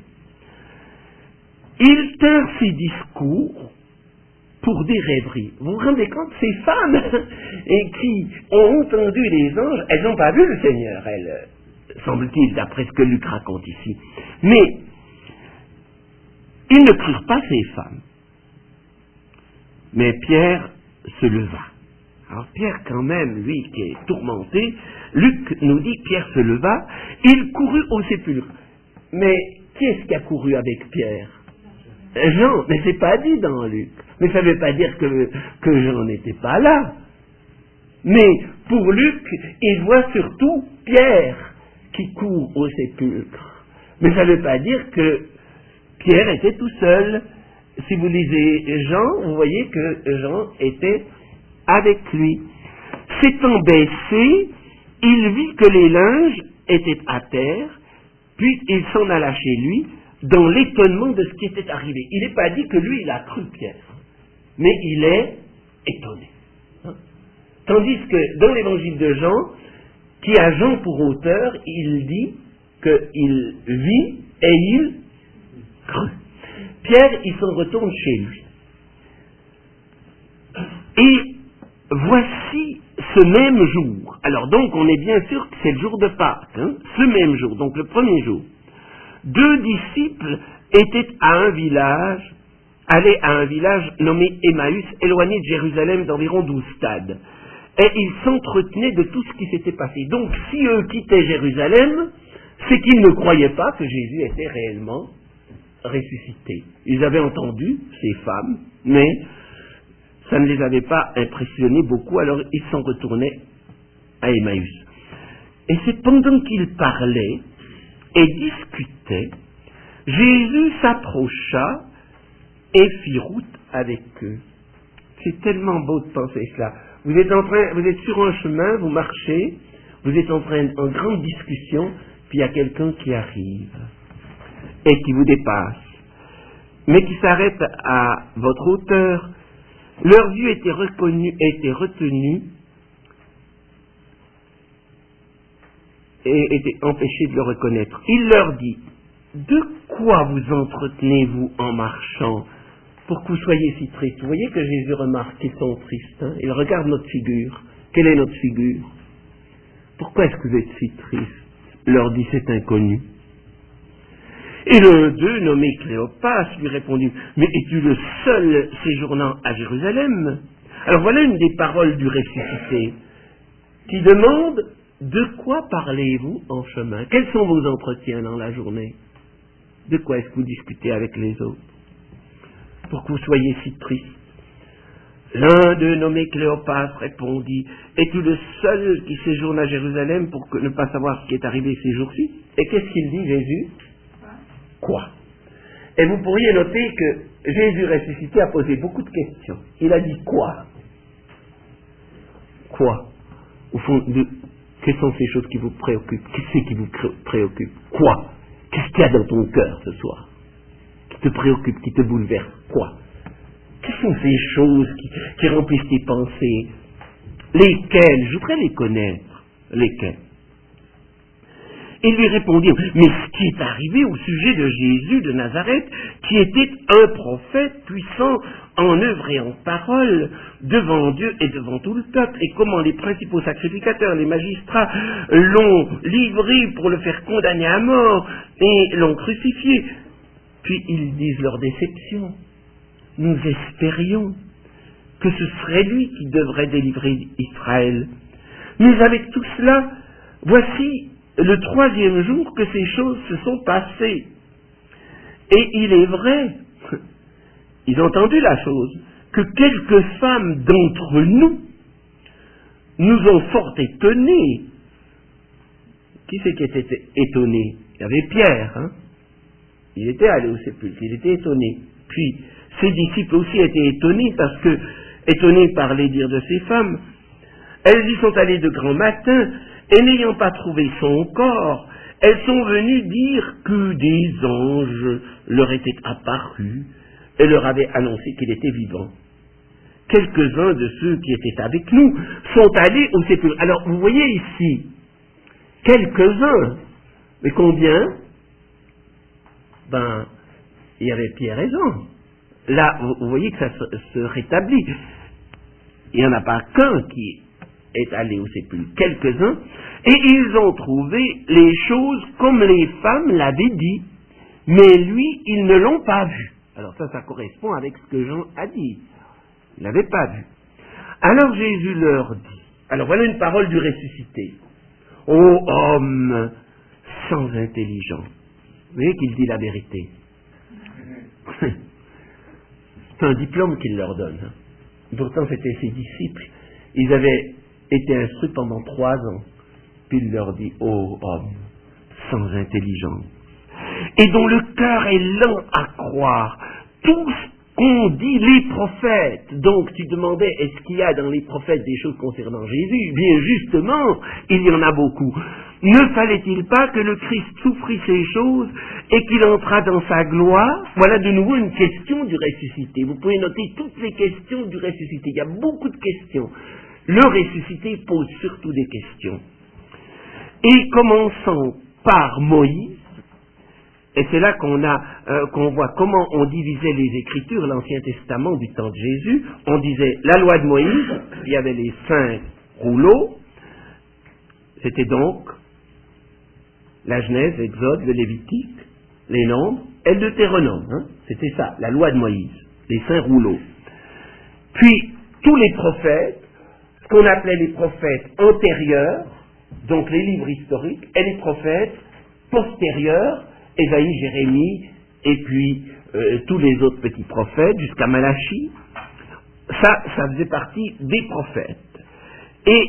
Speaker 1: Ils tinrent ces discours pour des rêveries. Vous vous rendez compte, ces femmes et qui ont entendu les anges, elles n'ont pas vu le Seigneur, elles, semble-t-il, d'après ce que Luc raconte ici. Mais ils ne crurent pas ces femmes. Mais Pierre se leva. Alors Pierre, quand même, lui qui est tourmenté, Luc nous dit que Pierre se leva, il courut au sépulcre. Mais qui est-ce qui a couru avec Pierre? Jean, mais c'est pas dit dans Luc. Mais ça ne veut pas dire que Jean n'était pas là. Mais pour Luc, il voit surtout Pierre qui court au sépulcre. Mais ça ne veut pas dire que Pierre était tout seul. Si vous lisez Jean, vous voyez que Jean était avec lui. S'étant baissé, il vit que les linges étaient à terre, puis il s'en alla chez lui, dans l'étonnement de ce qui était arrivé. Il n'est pas dit que lui, il a cru Pierre, mais il est étonné. Tandis que dans l'évangile de Jean, qui a Jean pour auteur, il dit qu'il vit et il crut. Pierre, il s'en retourne chez lui. Et voici ce même jour. Alors donc, on est bien sûr que c'est le jour de Pâques, ce même jour, donc le premier jour. 2 disciples étaient allaient à un village nommé Emmaüs, éloigné de Jérusalem d'environ 12 stades. Et ils s'entretenaient de tout ce qui s'était passé. Donc, si eux quittaient Jérusalem, c'est qu'ils ne croyaient pas que Jésus était réellement ressuscité. Ils avaient entendu ces femmes, mais ça ne les avait pas impressionnés beaucoup, alors ils s'en retournaient à Emmaüs. Et c'est pendant qu'ils parlaient et discutaient, Jésus s'approcha et fit route avec eux. C'est tellement beau de penser cela. Vous êtes sur un chemin, vous marchez, vous êtes en grande discussion, puis il y a quelqu'un qui arrive et qui vous dépasse, mais qui s'arrête à votre hauteur. Leur vue était retenue et était empêchée de le reconnaître. Il leur dit: de quoi vous entretenez-vous en marchant pour que vous soyez si tristes? Vous voyez que Jésus remarque qu'ils sont tristes. Il regarde notre figure. Quelle est notre figure? Pourquoi est-ce que vous êtes si tristes? Leur dit cet inconnu. Et l'un d'eux, nommé Cléopas, lui répondit: mais es-tu le seul séjournant à Jérusalem? Alors voilà une des paroles du ressuscité qui demande: de quoi parlez-vous en chemin? Quels sont vos entretiens dans la journée? De quoi est-ce que vous discutez avec les autres pour que vous soyez si tristes? L'un d'eux, nommé Cléopas, répondit: es-tu le seul qui séjourne à Jérusalem pour ne pas savoir ce qui est arrivé ces jours-ci? Et qu'est-ce qu'il dit, Jésus? Quoi? Et vous pourriez noter que Jésus ressuscité a posé beaucoup de questions. Il a dit quoi? Quoi? Au fond, quelles sont ces choses qui vous préoccupent? Qu'est-ce qui vous préoccupe? Quoi? Qu'est-ce qu'il y a dans ton cœur ce soir qui te préoccupe, qui te bouleverse? Quoi? Quelles sont ces choses qui remplissent tes pensées? Lesquelles? Je voudrais les connaître. Lesquelles? Ils lui répondirent: mais ce qui est arrivé au sujet de Jésus de Nazareth, qui était un prophète puissant en œuvre et en parole devant Dieu et devant tout le peuple, et comment les principaux sacrificateurs, les magistrats, l'ont livré pour le faire condamner à mort et l'ont crucifié. Puis ils disent leur déception: nous espérions que ce serait lui qui devrait délivrer Israël. Mais avec tout cela, voici le 3e jour que ces choses se sont passées. Et il est vrai, ils ont entendu la chose, que quelques femmes d'entre nous nous ont fort étonnés. Qui c'est qui était étonné? Il y avait Pierre, Il était allé au sépulcre, il était étonné. Puis, ses disciples aussi étaient étonnés, parce que, étonnés par les dires de ces femmes, elles y sont allées de grand matin, et n'ayant pas trouvé son corps, elles sont venues dire que des anges leur étaient apparus et leur avaient annoncé qu'il était vivant. Quelques-uns de ceux qui étaient avec nous sont allés au sépulcre. Alors, vous voyez ici, quelques-uns, mais combien? ben, il y avait Pierre et Jean. Là, vous voyez que ça se rétablit. Il n'y en a pas qu'un qui est allé au sépulcre, quelques-uns, et ils ont trouvé les choses comme les femmes l'avaient dit, mais lui, ils ne l'ont pas vu. Alors ça correspond avec ce que Jean a dit. Il n'avait pas vu. Alors Jésus leur dit, alors voilà une parole du ressuscité. Ô homme sans intelligence. Vous voyez qu'il dit la vérité. C'est un diplôme qu'il leur donne. Pourtant, c'était ses disciples. Ils avaient été instruits pendant 3 ans. Puis il leur dit, ô homme sans intelligence, et dont le cœur est lent à croire tout ce qu'ont dit les prophètes. Donc tu demandais, est-ce qu'il y a dans les prophètes des choses concernant Jésus? Bien justement, il y en a beaucoup. Ne fallait-il pas que le Christ souffrit ces choses et qu'il entrât dans sa gloire? Voilà de nouveau une question du ressuscité. Vous pouvez noter toutes les questions du ressuscité. Il y a beaucoup de questions. Le ressuscité pose surtout des questions. Et commençons par Moïse, et c'est là qu'on voit comment on divisait les Écritures, l'Ancien Testament du temps de Jésus. On disait la loi de Moïse, il y avait les 5 rouleaux, c'était donc la Genèse, l'Exode, le Lévitique, les Nombres et le Deutéronome. C'était ça, la loi de Moïse, les 5 rouleaux. Puis, tous les prophètes, ce qu'on appelait les prophètes antérieurs, donc les livres historiques, et les prophètes postérieurs, Ésaïe, Jérémie, et puis tous les autres petits prophètes, jusqu'à Malachie. Ça faisait partie des prophètes. Et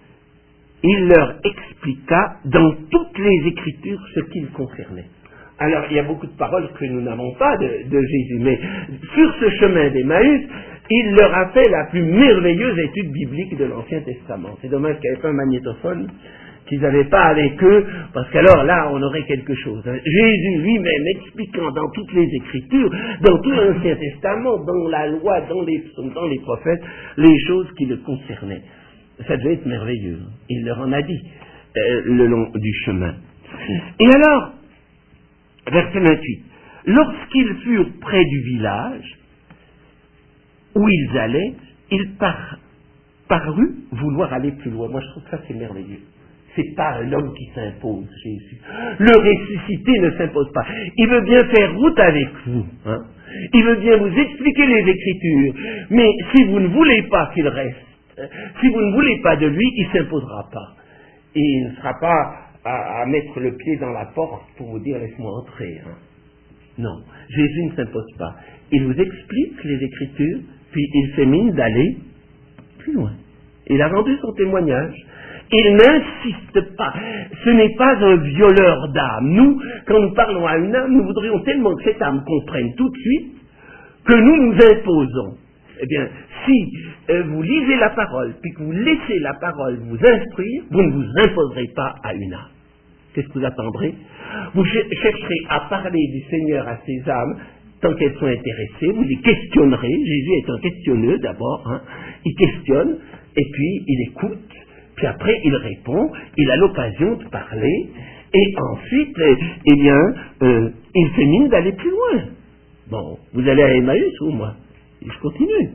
Speaker 1: il leur expliqua dans toutes les Écritures ce qui le concernait. Alors, il y a beaucoup de paroles que nous n'avons pas de Jésus, mais sur ce chemin d'Emmaüs, il leur a fait la plus merveilleuse étude biblique de l'Ancien Testament. C'est dommage qu'il n'y avait pas un magnétophone, qu'ils n'avaient pas avec eux, parce qu'alors là, on aurait quelque chose. Jésus lui-même expliquant dans toutes les Écritures, dans tout l'Ancien Testament, dans la loi, dans les psaumes, dans les prophètes, les choses qui le concernaient. Ça devait être merveilleux. Il leur en a dit le long du chemin. Et alors, verset 28, lorsqu'ils furent près du village où ils allaient, il parut vouloir aller plus loin. Moi, je trouve que ça, c'est merveilleux. C'est pas un homme qui s'impose, Jésus. Le ressuscité ne s'impose pas. Il veut bien faire route avec vous. Il veut bien vous expliquer les Écritures. Mais si vous ne voulez pas qu'il reste, si vous ne voulez pas de lui, il ne s'imposera pas. Et il ne sera pas à mettre le pied dans la porte pour vous dire « laisse-moi entrer ». Non, Jésus ne s'impose pas. Il vous explique les Écritures, puis il fait mine d'aller plus loin. Il a rendu son témoignage. Il n'insiste pas. Ce n'est pas un violeur d'âme. Nous, quand nous parlons à une âme, nous voudrions tellement que cette âme comprenne tout de suite que nous nous imposons. Eh bien, si vous lisez la parole, puis que vous laissez la parole vous instruire, vous ne vous imposerez pas à une âme. Qu'est-ce que vous attendrez? Vous chercherez à parler du Seigneur à ces âmes tant qu'elles sont intéressées, vous les questionnerez. Jésus est un questionneux d'abord. Il questionne, et puis il écoute. Puis après, il répond, il a l'occasion de parler, et ensuite, eh bien, il fait mine d'aller plus loin. Bon, vous allez à Emmaüs ou moi? Je continue.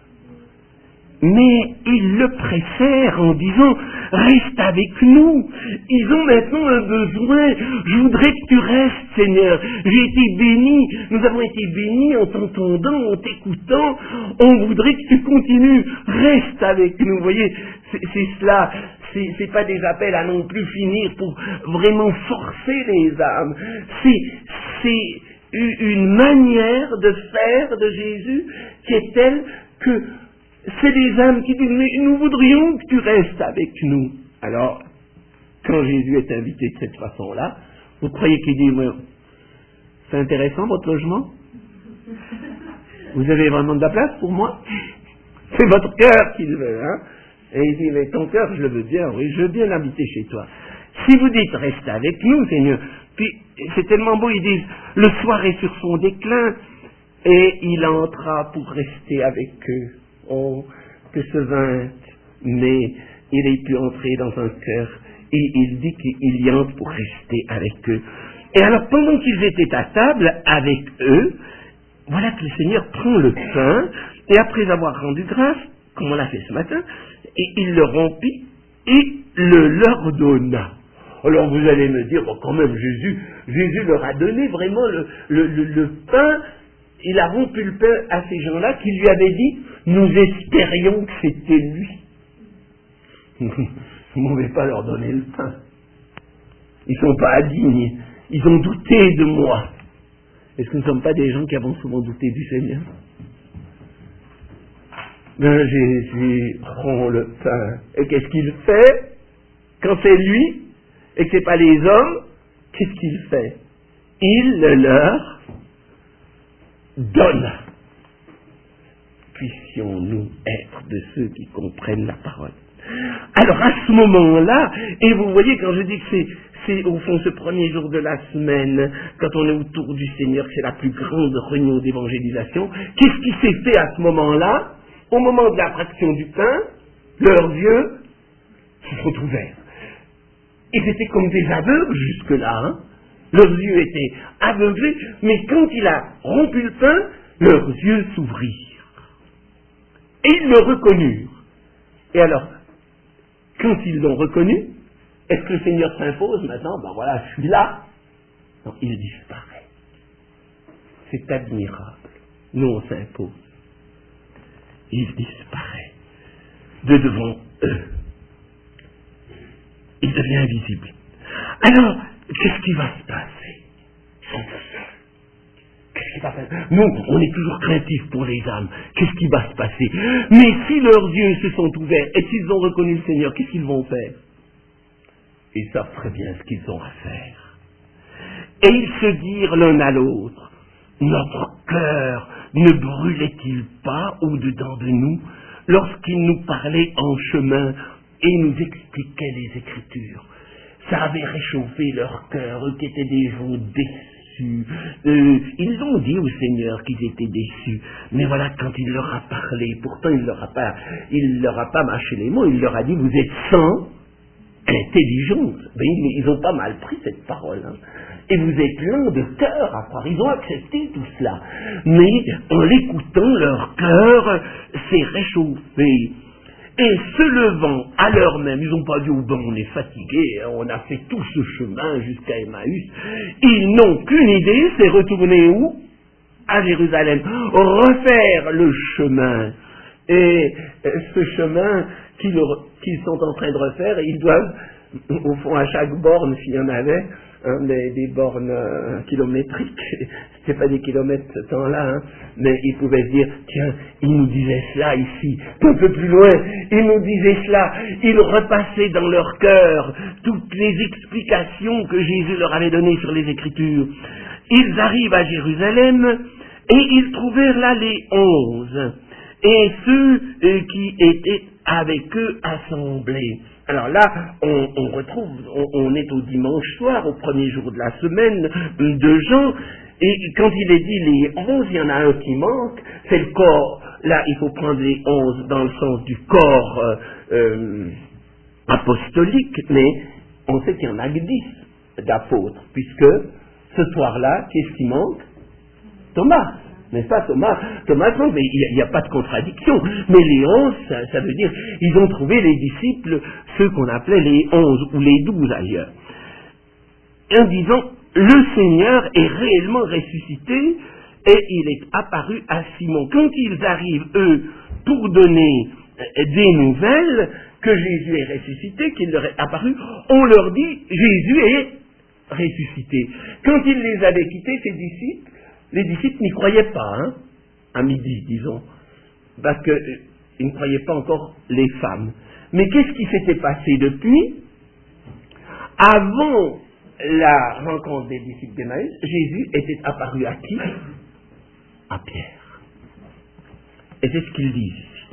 Speaker 1: Mais ils le pressèrent en disant, reste avec nous. Ils ont maintenant un besoin. Je voudrais que tu restes, Seigneur. J'ai été béni. Nous avons été bénis en t'entendant, en t'écoutant. On voudrait que tu continues. Reste avec nous. Vous voyez, c'est cela. C'est pas des appels à non plus finir pour vraiment forcer les âmes. C'est une manière de faire de Jésus qui est telle que c'est des âmes qui disent, mais nous voudrions que tu restes avec nous. Alors, quand Jésus est invité de cette façon-là, vous croyez qu'il dit, c'est intéressant votre logement? Vous avez vraiment de la place pour moi? C'est votre cœur qui le veut, Et il dit, mais ton cœur, je le veux bien, oui, je veux bien l'habiter chez toi. Si vous dites, reste avec nous, Seigneur. Puis, c'est tellement beau, ils disent, le soir est sur son déclin, et il entra pour rester avec eux. Oh, que ce vint, mais il est pu entrer dans un cœur, et il dit qu'il y entre pour rester avec eux. Et alors, pendant qu'ils étaient à table avec eux, voilà que le Seigneur prend le pain, et après avoir rendu grâce, comme on l'a fait ce matin, et il le rompit et le leur donna. Alors vous allez me dire, bon, quand même, Jésus leur a donné vraiment le pain, il a rompu le pain à ces gens-là qui lui avaient dit, nous espérions que c'était lui. Vous ne pouvez pas leur donner le pain. Ils ne sont pas indignes. Ils ont douté de moi. Est-ce que nous ne sommes pas des gens qui avons souvent douté du Seigneur? Ben, Jésus prend le pain. Et qu'est-ce qu'il fait? Quand c'est lui, et que ce n'est pas les hommes, qu'est-ce qu'il fait? Il le leur donne. Puissions-nous être de ceux qui comprennent la parole. Alors à ce moment-là, et vous voyez quand je dis que c'est au fond ce premier jour de la semaine, quand on est autour du Seigneur, c'est la plus grande réunion d'évangélisation, qu'est-ce qui s'est fait à ce moment-là? Au moment de la fraction du pain, leurs yeux se sont ouverts. Ils étaient comme des aveugles jusque-là, hein? Leurs yeux étaient aveuglés, mais quand il a rompu le pain, leurs yeux s'ouvrirent. Et ils le reconnurent. Et alors, quand ils l'ont reconnu, est-ce que le Seigneur s'impose maintenant? Ben voilà, je suis là. Non, il disparaît. C'est admirable. Nous, on s'impose. Il disparaît de devant eux. Il devient invisible. Alors, qu'est-ce qui va se passer? Ils sont tout seuls. Qu'est-ce qui va se passer? Nous, on est toujours craintifs pour les âmes. Qu'est-ce qui va se passer? Mais si leurs yeux se sont ouverts et s'ils ont reconnu le Seigneur, qu'est-ce qu'ils vont faire? Ils savent très bien ce qu'ils ont à faire. Et ils se dirent l'un à l'autre, notre cœur ne brûlait-il pas au-dedans de nous lorsqu'il nous parlait en chemin et nous expliquait les Écritures? Ça avait réchauffé leur cœur, eux qui étaient des gens déçus. Ils ont dit au Seigneur qu'ils étaient déçus. Mais voilà, quand il leur a parlé, pourtant il leur a pas mâché les mots, il leur a dit, vous êtes sans intelligence. Ben, ils ont pas mal pris cette parole. Hein. Et vous êtes lents de cœur à croire. Ils ont accepté tout cela. Mais en l'écoutant, leur cœur s'est réchauffé. Et se levant à l'heure même, ils n'ont pas dit, oh ben on est fatigué, on a fait tout ce chemin jusqu'à Emmaüs. Ils n'ont qu'une idée, c'est retourner où? À Jérusalem. Refaire le chemin. Et ce chemin qu'ils sont en train de refaire, ils doivent, au fond, à chaque borne, s'il y en avait, des bornes kilométriques, c'était pas des kilomètres ce temps-là, hein, mais ils pouvaient se dire, tiens, il nous disait cela ici, un peu plus loin, il nous disait cela, ils repassaient dans leur cœur toutes les explications que Jésus leur avait données sur les Écritures. Ils arrivent à Jérusalem et ils trouvèrent là les 11, et ceux qui étaient avec eux assemblés. Alors là, on est au dimanche soir, au premier jour de la semaine de Jean, et quand il est dit les 11, il y en a un qui manque, c'est le corps. Là, il faut prendre les 11 dans le sens du corps apostolique, mais on sait qu'il y en a que 10 d'apôtres, puisque ce soir-là, qu'est-ce qui manque? Thomas. N'est-ce pas, Thomas, non, mais il n'y a pas de contradiction. Mais les 11, ça veut dire, ils ont trouvé les disciples, ceux qu'on appelait les 11, ou les 12 ailleurs. En disant, le Seigneur est réellement ressuscité, et il est apparu à Simon. Quand ils arrivent, eux, pour donner des nouvelles, que Jésus est ressuscité, qu'il leur est apparu, on leur dit, Jésus est ressuscité. Quand il les avait quittés, ses disciples, les disciples n'y croyaient pas, hein, à midi, disons, parce qu'ils ne croyaient pas encore les femmes. Mais qu'est-ce qui s'était passé depuis? Avant la rencontre des disciples d'Emmaüs, Jésus était apparu à qui? À Pierre. Et c'est ce qu'il dit ici.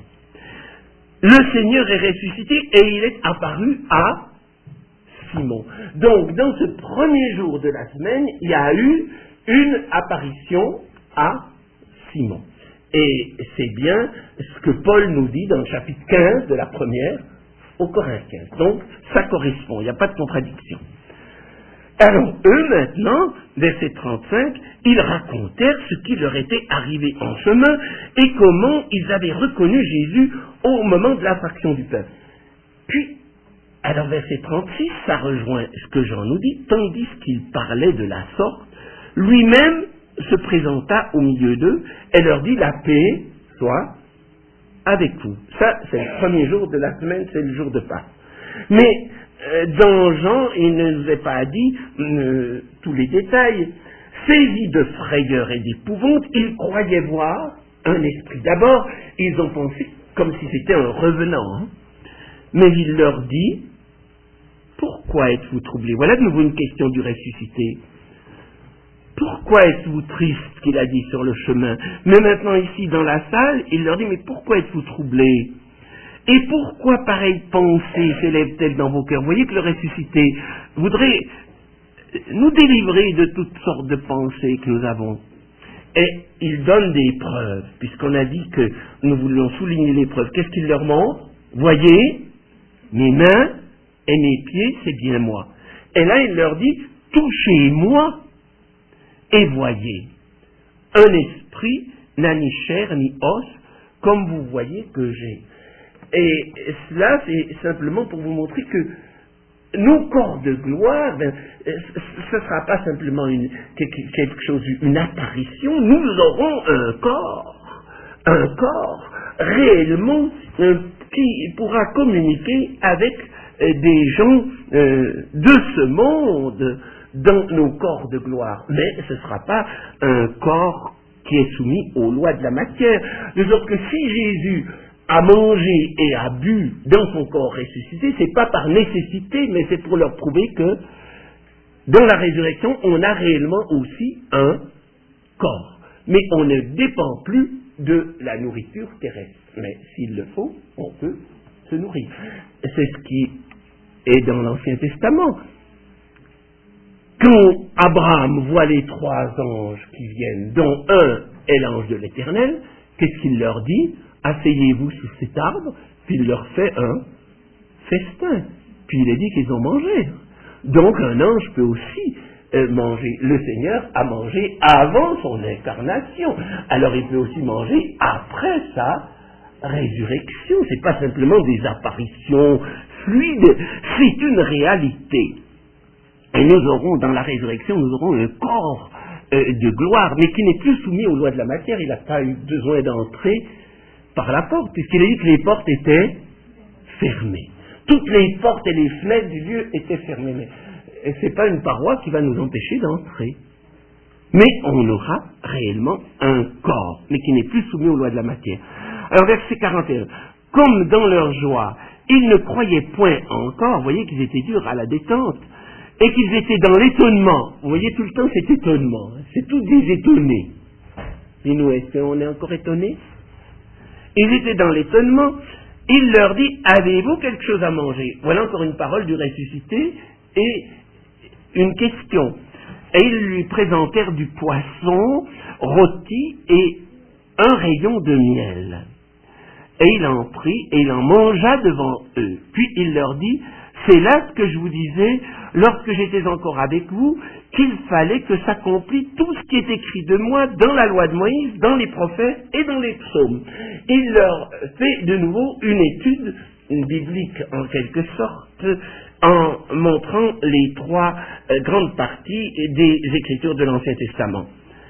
Speaker 1: Le Seigneur est ressuscité et il est apparu à Simon. Donc, dans ce premier jour de la semaine, il y a eu une apparition à Simon. Et c'est bien ce que Paul nous dit dans le chapitre 15 de la première aux Corinthiens. Donc, ça correspond, il n'y a pas de contradiction. Alors, eux, maintenant, verset 35, ils racontèrent ce qui leur était arrivé en chemin et comment ils avaient reconnu Jésus au moment de la fraction du pain. Puis, alors, verset 36, ça rejoint ce que Jean nous dit, tandis qu'il parlait de la sorte, lui-même se présenta au milieu d'eux et leur dit, la paix soit avec vous. Ça, c'est le premier jour de la semaine, c'est le jour de Pâques. Mais, dans Jean, il ne nous est pas dit tous les détails. Saisis de frayeur et d'épouvante, ils croyaient voir un esprit. D'abord, ils ont pensé comme si c'était un revenant. Hein. Mais il leur dit, pourquoi êtes-vous troublés? Voilà de nouveau une question du ressuscité. Pourquoi êtes-vous triste, qu'il a dit sur le chemin? Mais maintenant ici dans la salle, il leur dit, mais pourquoi êtes-vous troublés? Et pourquoi pareille pensée s'élève-t-elle dans vos cœurs? Vous voyez que le ressuscité voudrait nous délivrer de toutes sortes de pensées que nous avons. Et il donne des preuves, puisqu'on a dit que nous voulions souligner les preuves. Qu'est-ce qu'il leur montre? Voyez, mes mains et mes pieds, c'est bien moi. Et là, il leur dit, touchez-moi et voyez. Un esprit n'a ni chair ni os, comme vous voyez que j'ai. Et cela, c'est simplement pour vous montrer que nos corps de gloire, ce ne sera pas simplement quelque chose, une apparition. Nous aurons un corps réellement qui pourra communiquer avec des gens de ce monde dans nos corps de gloire. Mais ce ne sera pas un corps qui est soumis aux lois de la matière. De sorte que si Jésus a mangé et a bu dans son corps ressuscité, c'est pas par nécessité, mais c'est pour leur prouver que dans la résurrection, on a réellement aussi un corps. Mais on ne dépend plus de la nourriture terrestre. Mais s'il le faut, on peut se nourrir. C'est ce qui est dans l'Ancien Testament. Quand Abraham voit les 3 anges qui viennent, dont un est l'ange de l'Éternel, qu'est-ce qu'il leur dit? Asseyez-vous sous cet arbre, puis il leur fait un festin. Puis il est dit qu'ils ont mangé. Donc un ange peut aussi manger. Le Seigneur a mangé avant son incarnation. Alors il peut aussi manger après sa résurrection. C'est pas simplement des apparitions fluides, c'est une réalité. Et nous aurons, dans la résurrection, nous aurons un corps de gloire, mais qui n'est plus soumis aux lois de la matière. Il n'a pas eu besoin d'entrer par la porte, puisqu'il a dit que les portes étaient fermées. Toutes les portes et les fenêtres du lieu étaient fermées. Mais ce n'est pas une paroi qui va nous empêcher d'entrer. Mais on aura réellement un corps, mais qui n'est plus soumis aux lois de la matière. Alors verset 41. Comme dans leur joie, ils ne croyaient point encore, vous voyez qu'ils étaient durs à la détente, et qu'ils étaient dans l'étonnement. Vous voyez tout le temps cet étonnement. C'est tous des étonnés. Et nous, est-ce qu'on est encore étonnés? Ils étaient dans l'étonnement. Il leur dit, avez-vous quelque chose à manger? Voilà encore une parole du ressuscité et une question. Et ils lui présentèrent du poisson rôti et un rayon de miel. Et il en prit et il en mangea devant eux. Puis il leur dit, c'est là ce que je vous disais lorsque j'étais encore avec vous, qu'il fallait que s'accomplisse tout ce qui est écrit de moi dans la loi de Moïse, dans les prophètes et dans les psaumes. Il leur fait de nouveau une étude biblique en quelque sorte, en montrant les 3 grandes parties des Écritures de l'Ancien Testament.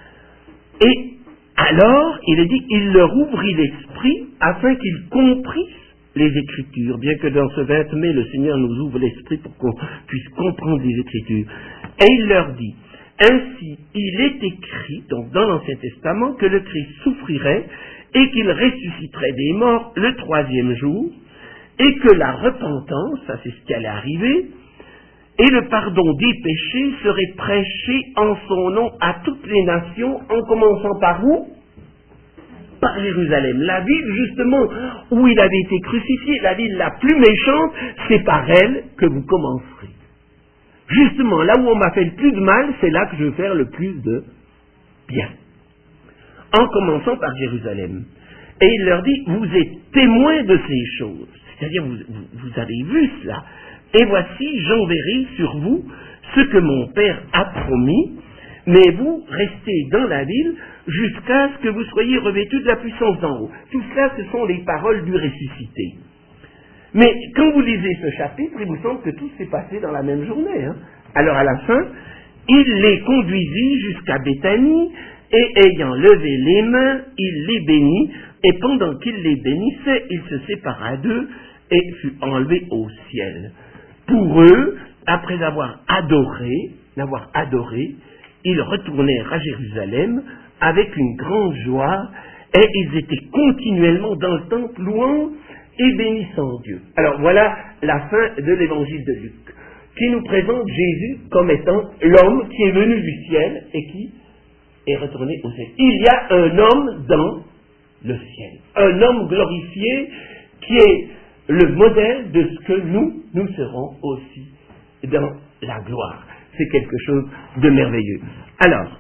Speaker 1: Et alors, il est dit, il leur ouvrit l'esprit afin qu'ils comprissent les Écritures, bien que dans ce 20 mai, le Seigneur nous ouvre l'esprit pour qu'on puisse comprendre les Écritures. Et il leur dit, ainsi, il est écrit, donc dans l'Ancien Testament, que le Christ souffrirait et qu'il ressusciterait des morts le 3e jour, et que la repentance, ça c'est ce qui allait arriver, et le pardon des péchés serait prêché en son nom à toutes les nations, en commençant par où? Par Jérusalem. La ville, justement, où il avait été crucifié, la ville la plus méchante, c'est par elle que vous commencerez. Justement, là où on m'a fait le plus de mal, c'est là que je vais faire le plus de bien. En commençant par Jérusalem. Et il leur dit, vous êtes témoins de ces choses. C'est-à-dire, vous avez vu cela. Et voici, j'enverrai sur vous ce que mon Père a promis, mais vous restez dans la ville jusqu'à ce que vous soyez revêtus de la puissance d'en haut. Tout cela, ce sont les paroles du ressuscité. Mais quand vous lisez ce chapitre, il vous semble que tout s'est passé dans la même journée. Alors à la fin, il les conduisit jusqu'à Béthanie, et ayant levé les mains, il les bénit, et pendant qu'il les bénissait, il se sépara d'eux et fut enlevé au ciel. Pour eux, après l'avoir adoré, ils retournèrent à Jérusalem avec une grande joie, et ils étaient continuellement dans le temple louant et bénissant Dieu. Alors voilà la fin de l'évangile de Luc, qui nous présente Jésus comme étant l'homme qui est venu du ciel et qui est retourné au ciel. Il y a un homme dans le ciel, un homme glorifié qui est le modèle de ce que nous serons aussi dans la gloire. C'est quelque chose de merveilleux. Alors,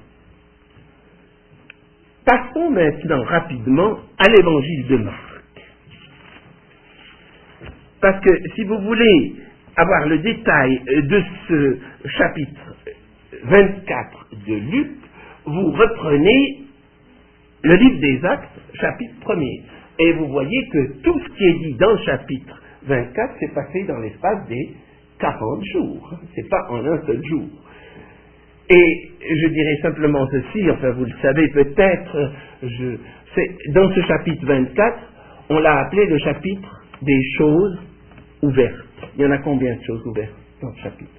Speaker 1: passons maintenant rapidement à l'évangile de Marc. Parce que si vous voulez avoir le détail de ce chapitre 24 de Luc, vous reprenez le livre des Actes, chapitre 1er. Et vous voyez que tout ce qui est dit dans le chapitre 24 s'est passé dans l'espace des 40 jours. C'est pas en un seul jour. Et je dirais simplement ceci, enfin vous le savez peut-être, dans ce chapitre 24, on l'a appelé le chapitre des choses ouvertes. Il y en a combien de choses ouvertes dans ce chapitre?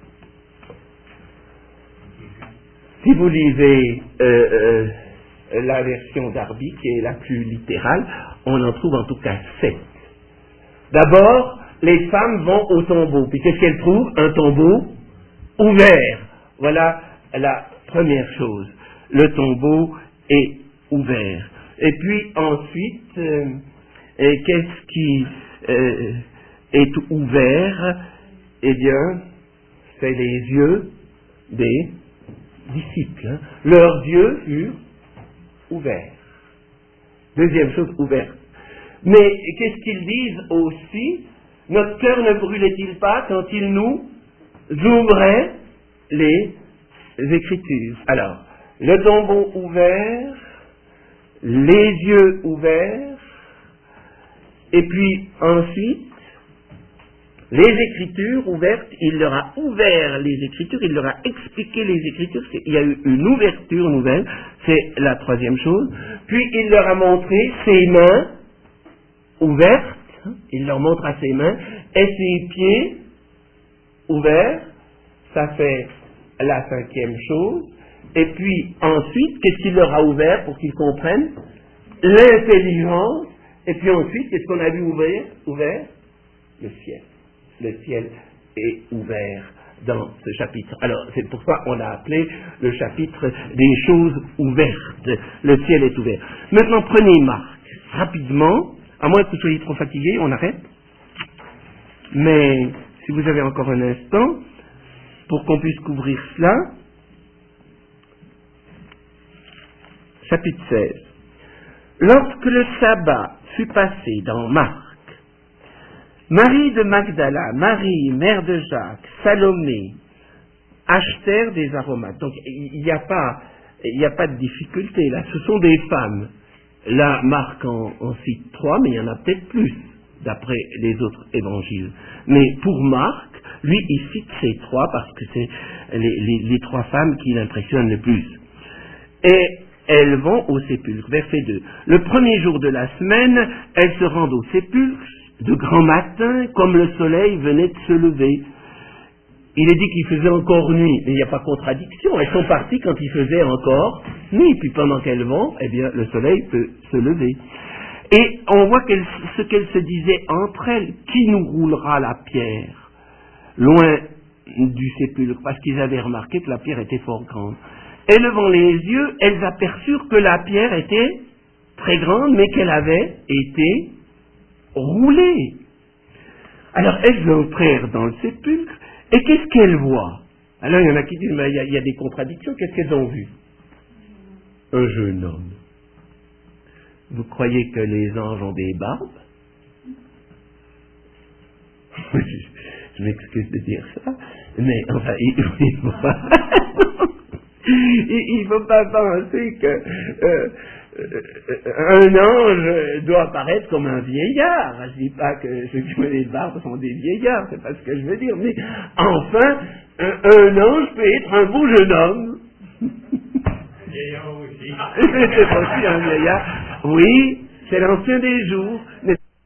Speaker 1: Si vous lisez la version d'Arby, qui est la plus littérale, on en trouve en tout cas 7. D'abord, les femmes vont au tombeau. Puis qu'est-ce qu'elles trouvent? Un tombeau ouvert. Voilà la première chose. Le tombeau est ouvert. Et puis ensuite, qu'est-ce qui est ouvert? Eh bien, c'est les yeux des disciples. Leurs yeux furent ouverts. Deuxième chose, ouverte. Mais qu'est-ce qu'ils disent aussi? Notre cœur ne brûlait-il pas quand il nous ouvrait les Écritures? Alors, le tombeau ouvert, les yeux ouverts, et puis ensuite, les Écritures ouvertes, il leur a ouvert les Écritures, il leur a expliqué les Écritures, il y a eu une ouverture nouvelle, c'est la troisième chose. Puis il leur a montré ses mains ouvertes, il leur montre ses mains, et ses pieds ouverts, ça fait la cinquième chose. Et puis ensuite, qu'est-ce qu'il leur a ouvert pour qu'ils comprennent? L'intelligence. Et puis ensuite, qu'est-ce qu'on a vu ouvert? Le ciel. Le ciel est ouvert dans ce chapitre. Alors, c'est pour ça qu'on l'a appelé le chapitre des choses ouvertes. Le ciel est ouvert. Maintenant, prenez Marc. Rapidement, à moins que vous soyez trop fatigué, on arrête. Mais, si vous avez encore un instant, pour qu'on puisse couvrir cela, chapitre 16. Lorsque le sabbat fut passé dans Marc, Marie de Magdala, Marie, mère de Jacques, Salomé, achetèrent des aromates. Donc, il n'y a pas de difficulté là. Ce sont des femmes. Là, Marc en cite 3, mais il y en a peut-être plus, d'après les autres évangiles. Mais pour Marc, lui, il cite ces 3 parce que c'est les 3 femmes qui l'impressionnent le plus. Et elles vont au sépulcre. Verset 2. Le premier jour de la semaine, elles se rendent au sépulcre de grand matin, comme le soleil venait de se lever. Il est dit qu'il faisait encore nuit, mais il n'y a pas de contradiction. Elles sont parties quand il faisait encore nuit, puis pendant qu'elles vont, eh bien, le soleil peut se lever. Et on voit ce qu'elles se disaient entre elles. Qui nous roulera la pierre loin du sépulcre? Parce qu'ils avaient remarqué que la pierre était fort grande. Et levant les yeux, elles aperçurent que la pierre était très grande, mais qu'elle avait été roulée. Alors elles entrèrent dans le sépulcre, et qu'est-ce qu'elles voient? Alors il y en a qui disent, mais il y a des contradictions, qu'est-ce qu'elles ont vu? Un jeune homme. Vous croyez que les anges ont des barbes? je m'excuse de dire ça, mais enfin, il faut pas penser que un ange doit apparaître comme un vieillard. Je dis pas que ceux qui ont des barbes sont des vieillards, c'est pas ce que je veux dire, mais enfin, un ange peut être un beau jeune homme.
Speaker 3: Vieillard aussi.
Speaker 1: C'est aussi un vieillard. Oui, c'est l'ancien des jours.